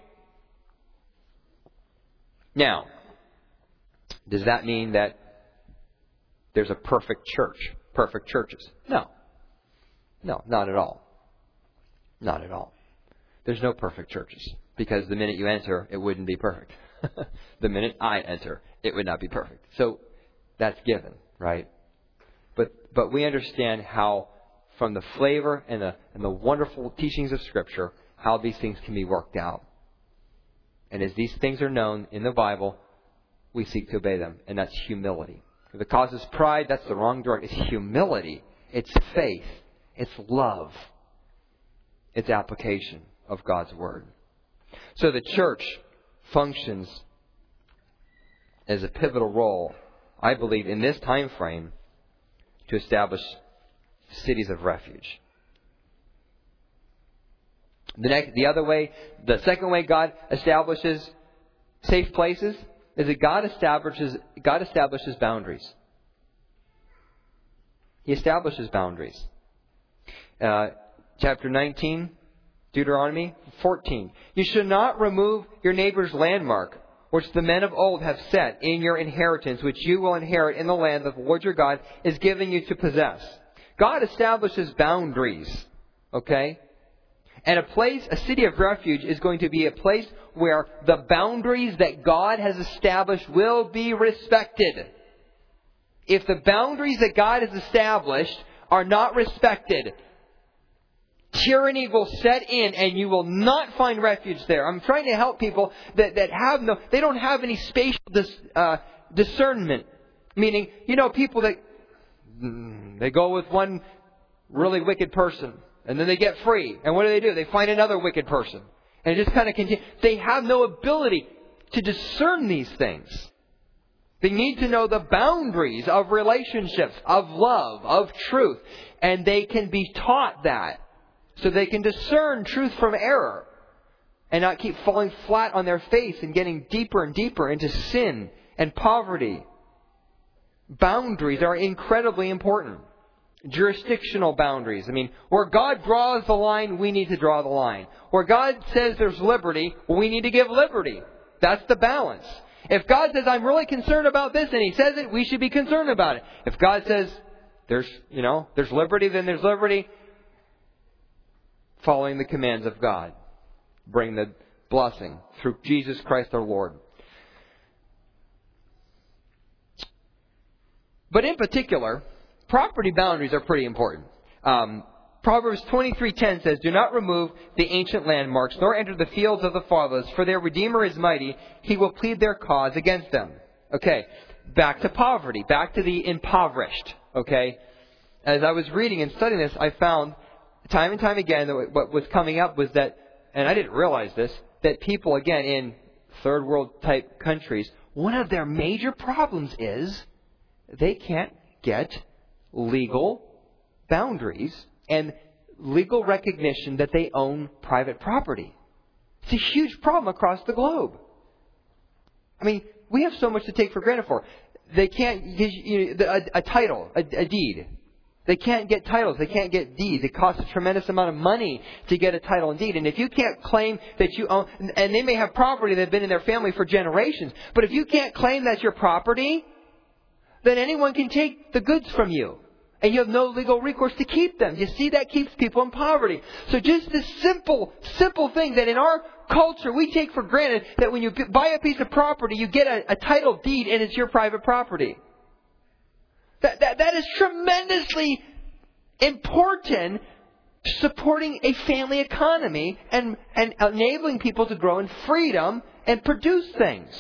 S1: Now, does that mean that there's a perfect church, perfect churches? No. No, not at all. Not at all. There's no perfect churches. Because the minute you enter, it wouldn't be perfect. The minute I enter, it would not be perfect. So that's given, right? But we understand how, from the flavor and the wonderful teachings of Scripture, how these things can be worked out. And as these things are known in the Bible, we seek to obey them. And that's humility. If it causes pride, that's the wrong direction. It's humility. It's faith. It's love. It's application of God's Word. So the church functions as a pivotal role, I believe, in this time frame to establish cities of refuge. The second way God establishes safe places is that God establishes boundaries. He establishes boundaries. Chapter 19, Deuteronomy 14. You should not remove your neighbor's landmark, which the men of old have set in your inheritance, which you will inherit in the land that the Lord your God is giving you to possess. God establishes boundaries. Okay? And a city of refuge is going to be a place where the boundaries that God has established will be respected. if the boundaries that God has established are not respected, tyranny will set in and you will not find refuge there. I'm trying to help people that they don't have any spatial discernment. Meaning, people that they go with one really wicked person and then they get free. And what do? They find another wicked person. And it just kind of continues. They have no ability to discern these things. They need to know the boundaries of relationships, of love, of truth. And they can be taught that. So they can discern truth from error. And not keep falling flat on their face and getting deeper and deeper into sin and poverty. Boundaries are incredibly important. Jurisdictional boundaries. Where God draws the line, we need to draw the line. Where God says there's liberty, we need to give liberty. That's the balance. If God says, I'm really concerned about this, and He says it, we should be concerned about it. If God says there's liberty, then there's liberty. Following the commands of God. Bring the blessing through Jesus Christ our Lord. But in particular, property boundaries are pretty important. Proverbs 23:10 says, do not remove the ancient landmarks, nor enter the fields of the fatherless, for their Redeemer is mighty. He will plead their cause against them. Okay, back to poverty, back to the impoverished. Okay, as I was reading and studying this, I found time and time again that what was coming up was that, and I didn't realize this, that people, again, in third world type countries, one of their major problems is they can't get legal boundaries and legal recognition that they own private property. It's a huge problem across the globe. We have so much to take for granted for. They can't give you a title, a deed. They can't get titles. They can't get deeds. It costs a tremendous amount of money to get a title and deed. And if you can't claim that you own, and they may have property that's been in their family for generations, but if you can't claim that's your property, then anyone can take the goods from you. And you have no legal recourse to keep them. You see, that keeps people in poverty. So just this simple thing that in our culture we take for granted, that when you buy a piece of property, you get a title deed and it's your private property. That is tremendously important to supporting a family economy and enabling people to grow in freedom and produce things.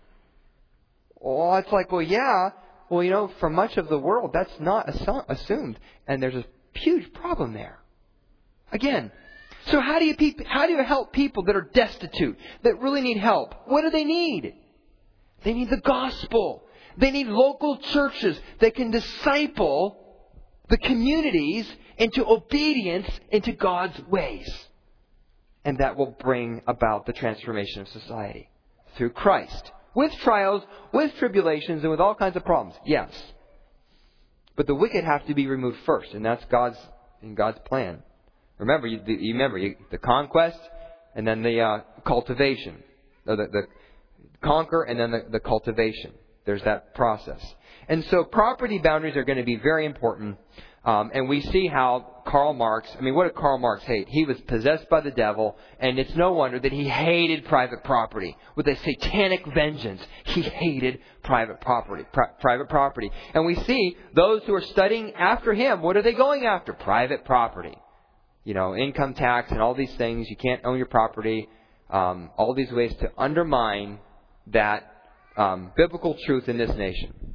S1: Well, it's like, for much of the world, that's not assumed. And there's a huge problem there. Again, so how do you help people that are destitute, that really need help? What do they need? They need the gospel. They need local churches that can disciple the communities into obedience into God's ways. And that will bring about the transformation of society through Christ. With trials, with tribulations, and with all kinds of problems. Yes. But the wicked have to be removed first. And that's God's plan. Remember, the conquest and then the cultivation. The conquer and then the cultivation. There's that process. And so property boundaries are going to be very important. And we see how Karl Marx, what did Karl Marx hate? He was possessed by the devil, and it's no wonder that he hated private property. With a satanic vengeance, he hated private property. And we see those who are studying after him, what are they going after? Private property. Income tax and all these things. You can't own your property. All these ways to undermine that biblical truth in this nation.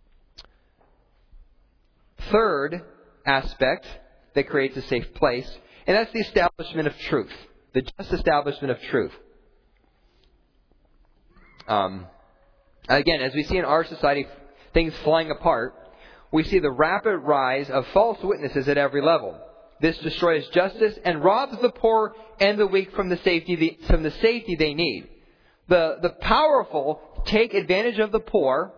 S1: Third aspect that creates a safe place, and that's the establishment of truth. The just establishment of truth. Again, as we see in our society, things flying apart, we see the rapid rise of false witnesses at every level. This destroys justice and robs the poor and the weak from the safety they need. The powerful take advantage of the poor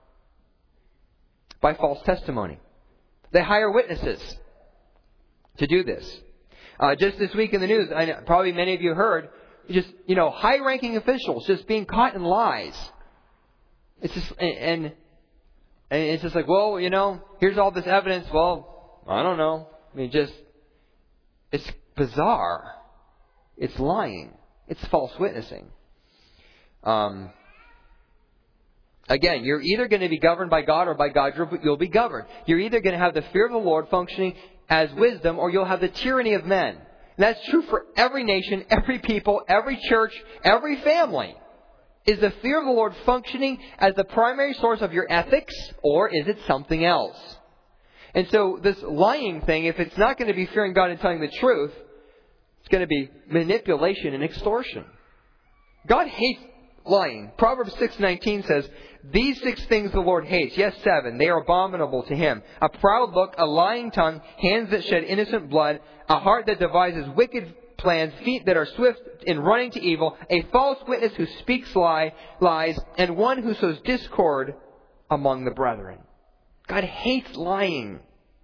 S1: by false testimony. They hire witnesses to do this. Just this week in the news, probably many of you heard, high-ranking officials just being caught in lies. It's just, and it's just like, here's all this evidence. Well, I don't know. It's bizarre. It's lying. It's false witnessing. Again, you're either going to be governed by God or by God you'll be governed. You're either going to have the fear of the Lord functioning as wisdom or you'll have the tyranny of men. And that's true for every nation, every people, every church, every family. Is the fear of the Lord functioning as the primary source of your ethics or is it something else? And so this lying thing, if it's not going to be fearing God and telling the truth, it's going to be manipulation and extortion. God hates lying. Proverbs 6:19 says, "These 6 things the Lord hates, yes 7, they are abominable to Him. A proud look, a lying tongue, hands that shed innocent blood, a heart that devises wicked plans, feet that are swift in running to evil, a false witness who speaks lies, and one who sows discord among the brethren." God hates lying.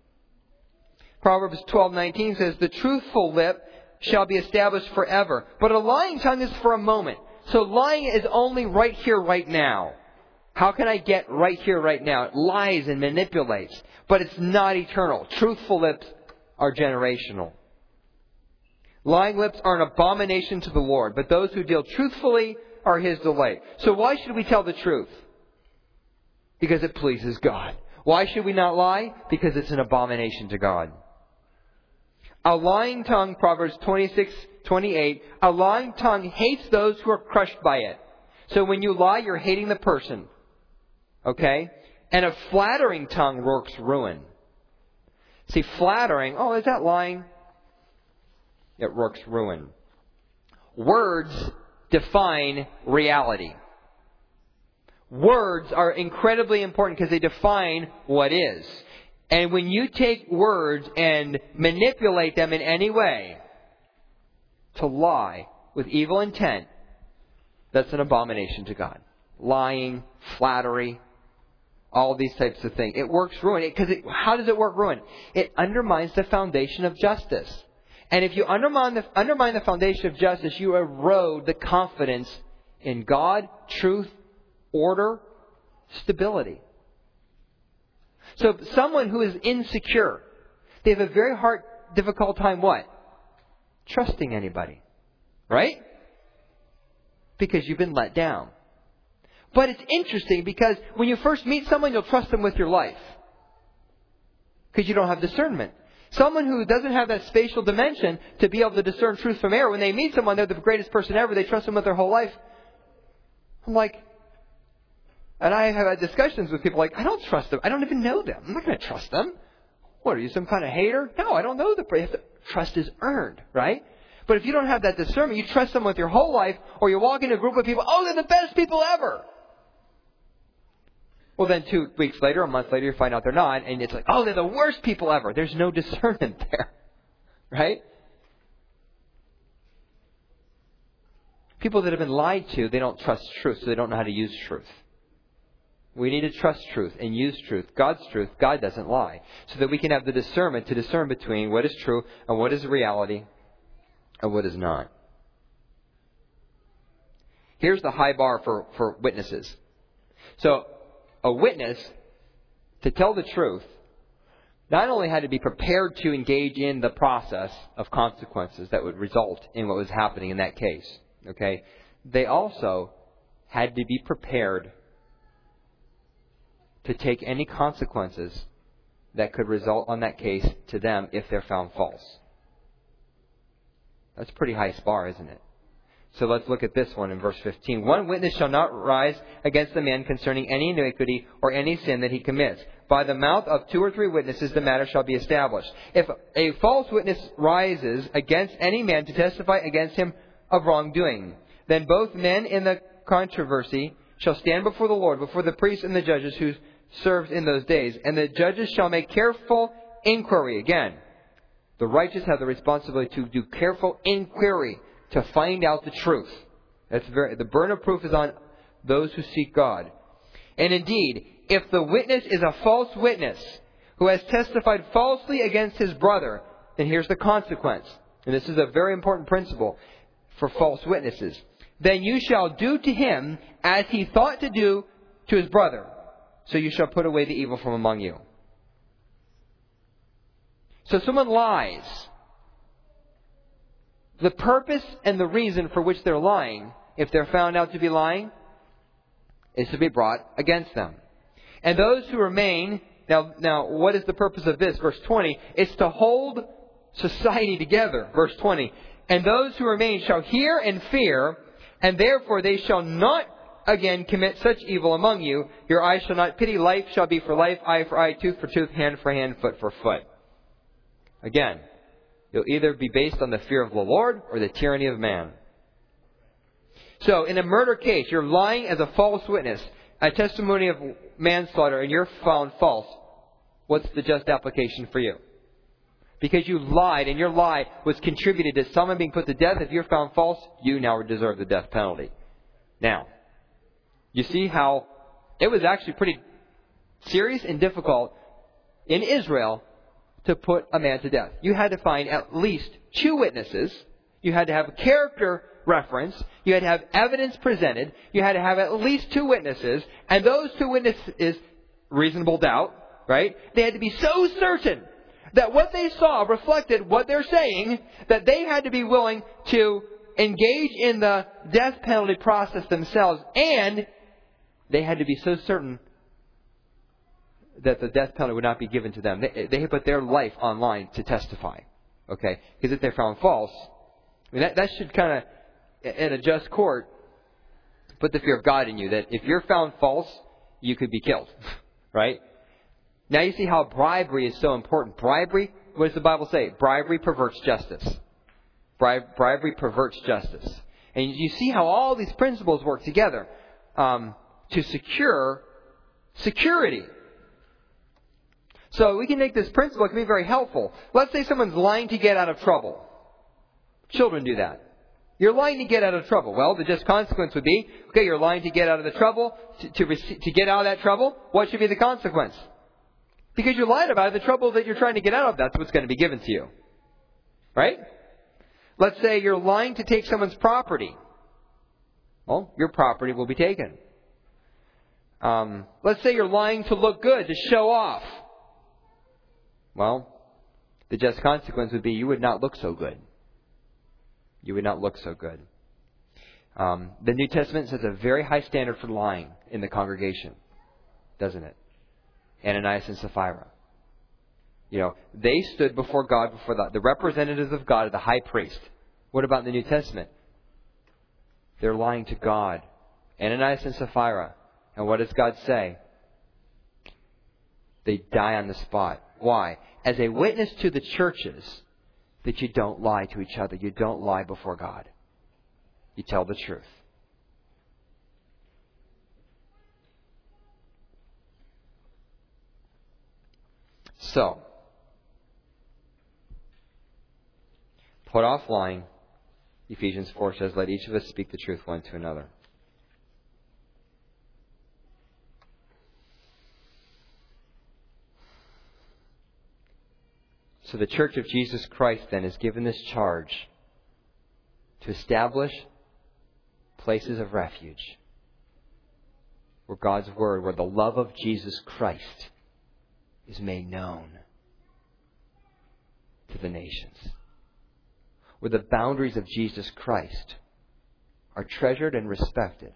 S1: Proverbs 12:19 says, "The truthful lip shall be established forever, but a lying tongue is for a moment." So lying is only right here, right now. How can I get right here, right now? It lies and manipulates, but it's not eternal. Truthful lips are generational. Lying lips are an abomination to the Lord, but those who deal truthfully are His delight. So why should we tell the truth? Because it pleases God. Why should we not lie? Because it's an abomination to God. A lying tongue, Proverbs 26:28, a lying tongue hates those who are crushed by it. So when you lie, you're hating the person. Okay? And a flattering tongue works ruin. See, flattering, oh, is that lying? It works ruin. Words define reality. Words are incredibly important because they define what is. And when you take words and manipulate them in any way to lie with evil intent, that's an abomination to God. Lying, flattery, all these types of things. It works ruin. How does it work ruin? It undermines the foundation of justice. And if you undermine the foundation of justice, you erode the confidence in God, truth, order, stability. So someone who is insecure, they have a very difficult time what? Trusting anybody. Right? Because you've been let down. But it's interesting because when you first meet someone, you'll trust them with your life. Because you don't have discernment. Someone who doesn't have that spatial dimension to be able to discern truth from error, when they meet someone, they're the greatest person ever, they trust them with their whole life. I'm like, and I have had discussions with people like, I don't trust them. I don't even know them. I'm not going to trust them. What, are you some kind of hater? No, I don't know the person. Trust is earned, right? But if you don't have that discernment, you trust them with your whole life, or you walk in a group of people, oh, they're the best people ever. Well, then 2 weeks later, a month later, you find out they're not, and it's like, oh, they're the worst people ever. There's no discernment there, right? People that have been lied to, they don't trust truth, so they don't know how to use truth. We need to trust truth and use truth. God's truth. God doesn't lie. So that we can have the discernment to discern between what is true and what is reality and what is not. Here's the high bar for witnesses. So a witness, to tell the truth, not only had to be prepared to engage in the process of consequences that would result in what was happening in that case. Okay? They also had to be prepared to take any consequences that could result on that case to them if they're found false. That's a pretty high bar, isn't it? So let's look at this one in verse 15. One witness shall not rise against a man concerning any iniquity or any sin that he commits. By the mouth of 2 or 3 witnesses the matter shall be established. If a false witness rises against any man to testify against him of wrongdoing, then both men in the controversy shall stand before the Lord, before the priests and the judges who served in those days. And the judges shall make careful inquiry. Again, the righteous have the responsibility to do careful inquiry to find out the truth. The burden of proof is on those who seek God. And indeed, if the witness is a false witness who has testified falsely against his brother, then here's the consequence. And this is a very important principle for false witnesses. Then you shall do to him as he thought to do to his brother. So you shall put away the evil from among you. So someone lies. The purpose and the reason for which they're lying, if they're found out to be lying, is to be brought against them. And those who remain, now what is the purpose of this? Verse 20, it's to hold society together. Verse 20, and those who remain shall hear and fear, and therefore they shall not again commit such evil among you. Your eyes shall not pity. Life shall be for life, eye for eye, tooth for tooth, hand for hand, foot for foot. Again, you'll either be based on the fear of the Lord or the tyranny of man. So, in a murder case, you're lying as a false witness, a testimony of manslaughter, and you're found false. What's the just application for you? Because you lied, and your lie was contributed to someone being put to death. If you're found false, you now deserve the death penalty. Now, you see how it was actually pretty serious and difficult in Israel to put a man to death. You had to find at least 2 witnesses. You had to have a character reference. You had to have evidence presented. You had to have at least 2 witnesses. And those 2 witnesses, reasonable doubt, right? They had to be so certain that what they saw reflected what they're saying, that they had to be willing to engage in the death penalty process themselves, and they had to be so certain that the death penalty would not be given to them. They had put their life on line to testify. Okay? Because if they're found false, I mean, that should kind of, in a just court, put the fear of God in you, that if you're found false, you could be killed. Right? Now you see how bribery is so important. Bribery, what does the Bible say? Bribery perverts justice. Bribery perverts justice. And you see how all these principles work together to secure security. So we can make this principle, it can be very helpful. Let's say someone's lying to get out of trouble. Children do that. You're lying to get out of trouble. Well, the just consequence would be, okay, you're lying to get out of the trouble. To get out of that trouble, what should be the consequence? Because you lied about it, the trouble that you're trying to get out of, that's what's going to be given to you. Right? Let's say you're lying to take someone's property. Well, your property will be taken. Let's say you're lying to look good, to show off. Well, the just consequence would be you would not look so good. You would not look so good. The New Testament sets a very high standard for lying in the congregation, doesn't it? Ananias and Sapphira. You know, they stood before God, before the representatives of God, the high priest. What about in the New Testament? They're lying to God. Ananias and Sapphira. And what does God say? They die on the spot. Why? As a witness to the churches that you don't lie to each other. You don't lie before God. You tell the truth. So, put off lying. Ephesians 4 says, let each of us speak the truth one to another. So the Church of Jesus Christ then is given this charge to establish places of refuge where God's Word, where the love of Jesus Christ is made known to the nations. Where the boundaries of Jesus Christ are treasured and respected.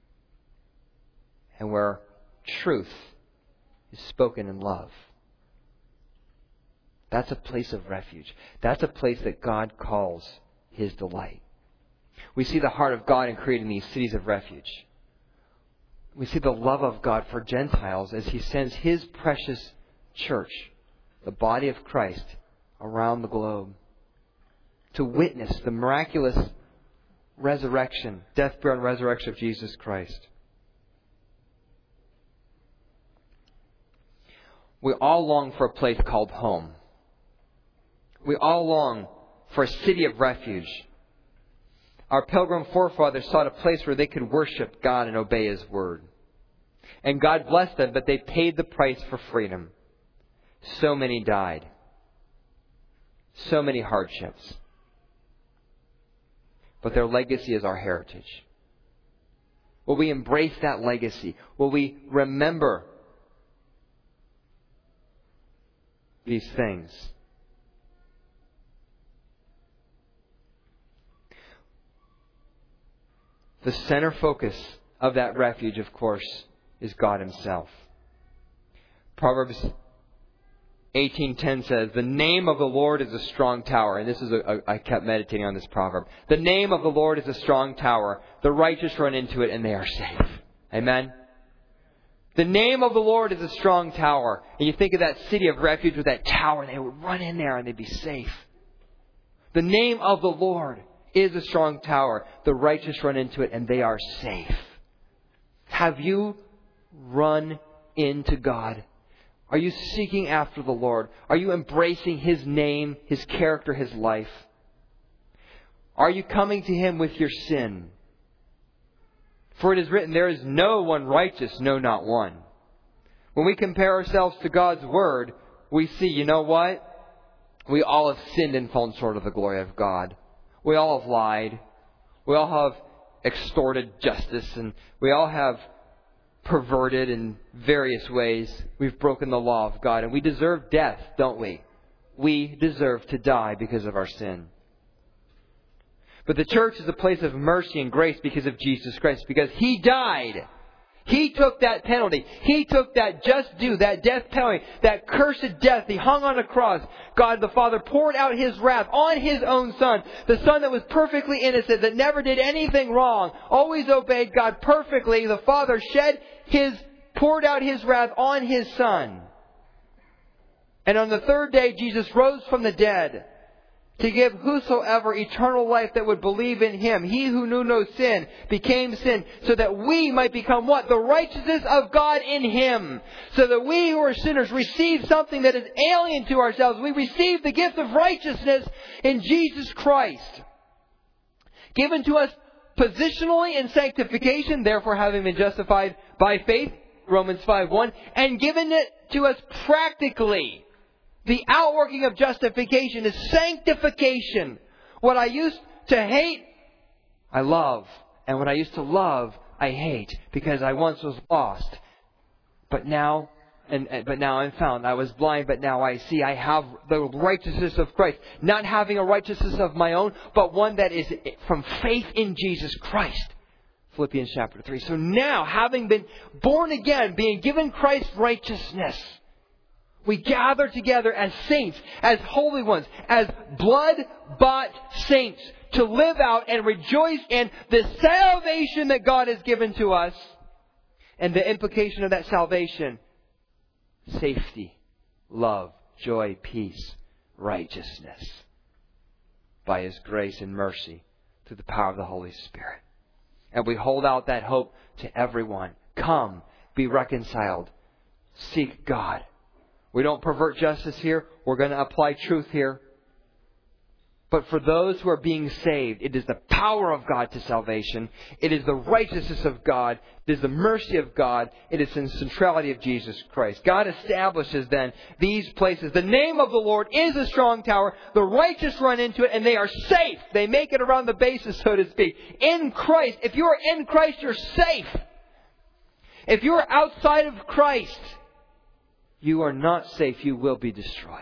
S1: And where truth is spoken in love. That's a place of refuge. That's a place that God calls His delight. We see the heart of God in creating these cities of refuge. We see the love of God for Gentiles as He sends His precious church, the body of Christ, around the globe to witness the miraculous resurrection, death, burial, and resurrection of Jesus Christ. We all long for a place called home. We all long for a city of refuge. Our pilgrim forefathers sought a place where they could worship God and obey His Word. And God blessed them, but they paid the price for freedom. So many died. So many hardships. But their legacy is our heritage. Will we embrace that legacy? Will we remember these things? The center focus of that refuge, of course, is God Himself. Proverbs 18:10 says, "The name of the Lord is a strong tower." And this is I kept meditating on this proverb. "The name of the Lord is a strong tower. The righteous run into it and they are safe." Amen? The name of the Lord is a strong tower. And you think of that city of refuge with that tower, and they would run in there and they'd be safe. The name of the Lord is a strong tower. The righteous run into it and they are safe. Have you run into God? Are you seeking after the Lord? Are you embracing His name, His character, His life? Are you coming to Him with your sin? For it is written, "There is no one righteous, no, not one." When we compare ourselves to God's Word, we see, you know what? We all have sinned and fallen short of the glory of God. We all have lied. We all have extorted justice, and we all have perverted in various ways. We've broken the law of God, and we deserve death, don't we? We deserve to die because of our sin. But the church is a place of mercy and grace because of Jesus Christ, because He died. He took that penalty. He took that just due, that death penalty, that cursed death. He hung on a cross. God the Father poured out His wrath on His own Son. The Son that was perfectly innocent, that never did anything wrong, always obeyed God perfectly. The Father poured out His wrath on His Son. And on the third day, Jesus rose from the dead to give whosoever eternal life that would believe in Him. He who knew no sin became sin, so that we might become what? The righteousness of God in Him. So that we who are sinners receive something that is alien to ourselves. We receive the gift of righteousness in Jesus Christ. Given to us positionally in sanctification, therefore having been justified by faith, Romans 5:1, and given it to us practically. The outworking of justification is sanctification. What I used to hate, I love. And what I used to love, I hate. Because I once was lost. But now I'm found. I was blind, but now I see. I have the righteousness of Christ. Not having a righteousness of my own, but one that is from faith in Jesus Christ. Philippians chapter 3. So now, having been born again, being given Christ's righteousness, we gather together as saints, as holy ones, as blood-bought saints to live out and rejoice in the salvation that God has given to us. And the implication of that salvation: safety, love, joy, peace, righteousness. By His grace and mercy through the power of the Holy Spirit. And we hold out that hope to everyone. Come, be reconciled. Seek God. We don't pervert justice here. We're going to apply truth here. But for those who are being saved, it is the power of God to salvation. It is the righteousness of God. It is the mercy of God. It is the centrality of Jesus Christ. God establishes then these places. The name of the Lord is a strong tower. The righteous run into it and they are safe. They make it around the bases, so to speak. In Christ. If you are in Christ, you're safe. If you are outside of Christ, you are not safe. You will be destroyed.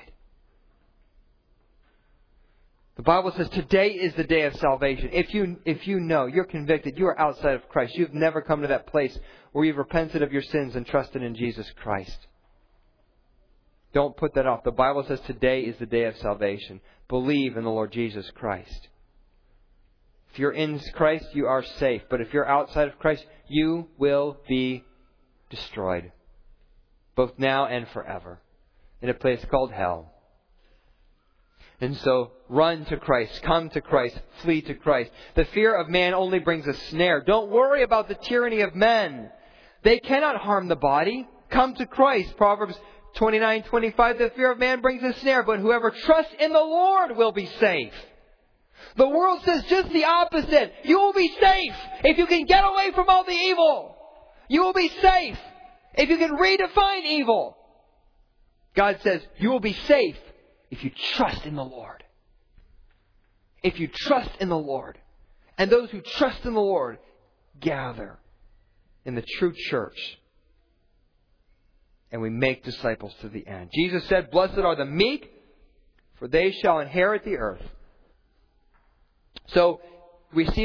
S1: The Bible says today is the day of salvation. If you know, you're convicted, you are outside of Christ. You've never come to that place where you've repented of your sins and trusted in Jesus Christ. Don't put that off. The Bible says today is the day of salvation. Believe in the Lord Jesus Christ. If you're in Christ, you are safe. But if you're outside of Christ, you will be destroyed. Both now and forever. In a place called hell. And so, run to Christ. Come to Christ. Flee to Christ. The fear of man only brings a snare. Don't worry about the tyranny of men. They cannot harm the body. Come to Christ. Proverbs 29:25. The fear of man brings a snare, but whoever trusts in the Lord will be safe. The world says just the opposite. You will be safe if you can get away from all the evil. You will be safe if you can redefine evil. God says you will be safe if you trust in the Lord. If you trust in the Lord. And those who trust in the Lord gather in the true church. And we make disciples to the end. Jesus said, "Blessed are the meek, for they shall inherit the earth." So we see the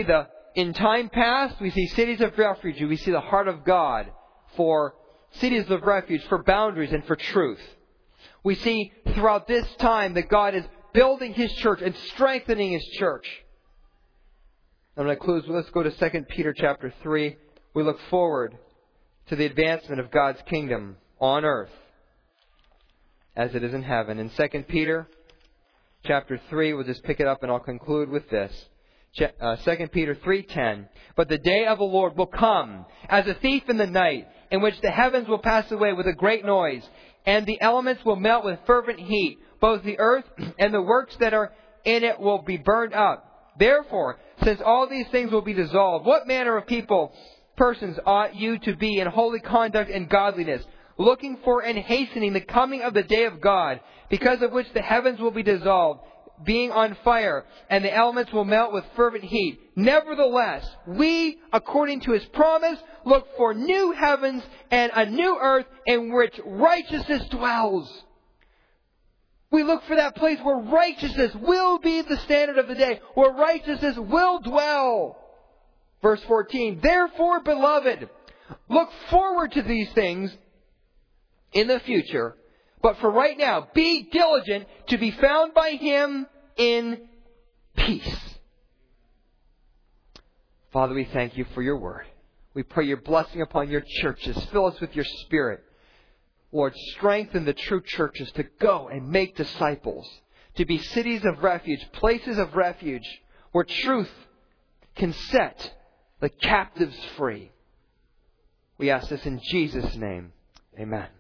S1: in time past, we see cities of refuge. We see the heart of God for cities of refuge, for boundaries and for truth. We see throughout this time that God is building His church and strengthening His church. I'm going to close. Let's go to 2 Peter chapter 3. We look forward to the advancement of God's kingdom on earth as it is in heaven. In 2 Peter chapter 3, we'll just pick it up and I'll conclude with this. 2 Peter 3:10. But the day of the Lord will come as a thief in the night, in which the heavens will pass away with a great noise, and the elements will melt with fervent heat. Both the earth and the works that are in it will be burned up. Therefore, since all these things will be dissolved, what manner of persons ought you to be in holy conduct and godliness, looking for and hastening the coming of the day of God, because of which the heavens will be dissolved, being on fire, and the elements will melt with fervent heat. Nevertheless, we, according to His promise, look for new heavens and a new earth in which righteousness dwells. We look for that place where righteousness will be the standard of the day, where righteousness will dwell. Verse 14, therefore, beloved, look forward to these things in the future. But for right now, be diligent to be found by Him in peace. Father, we thank You for Your word. We pray Your blessing upon Your churches. Fill us with Your Spirit. Lord, strengthen the true churches to go and make disciples, to be cities of refuge, places of refuge, where truth can set the captives free. We ask this in Jesus' name. Amen.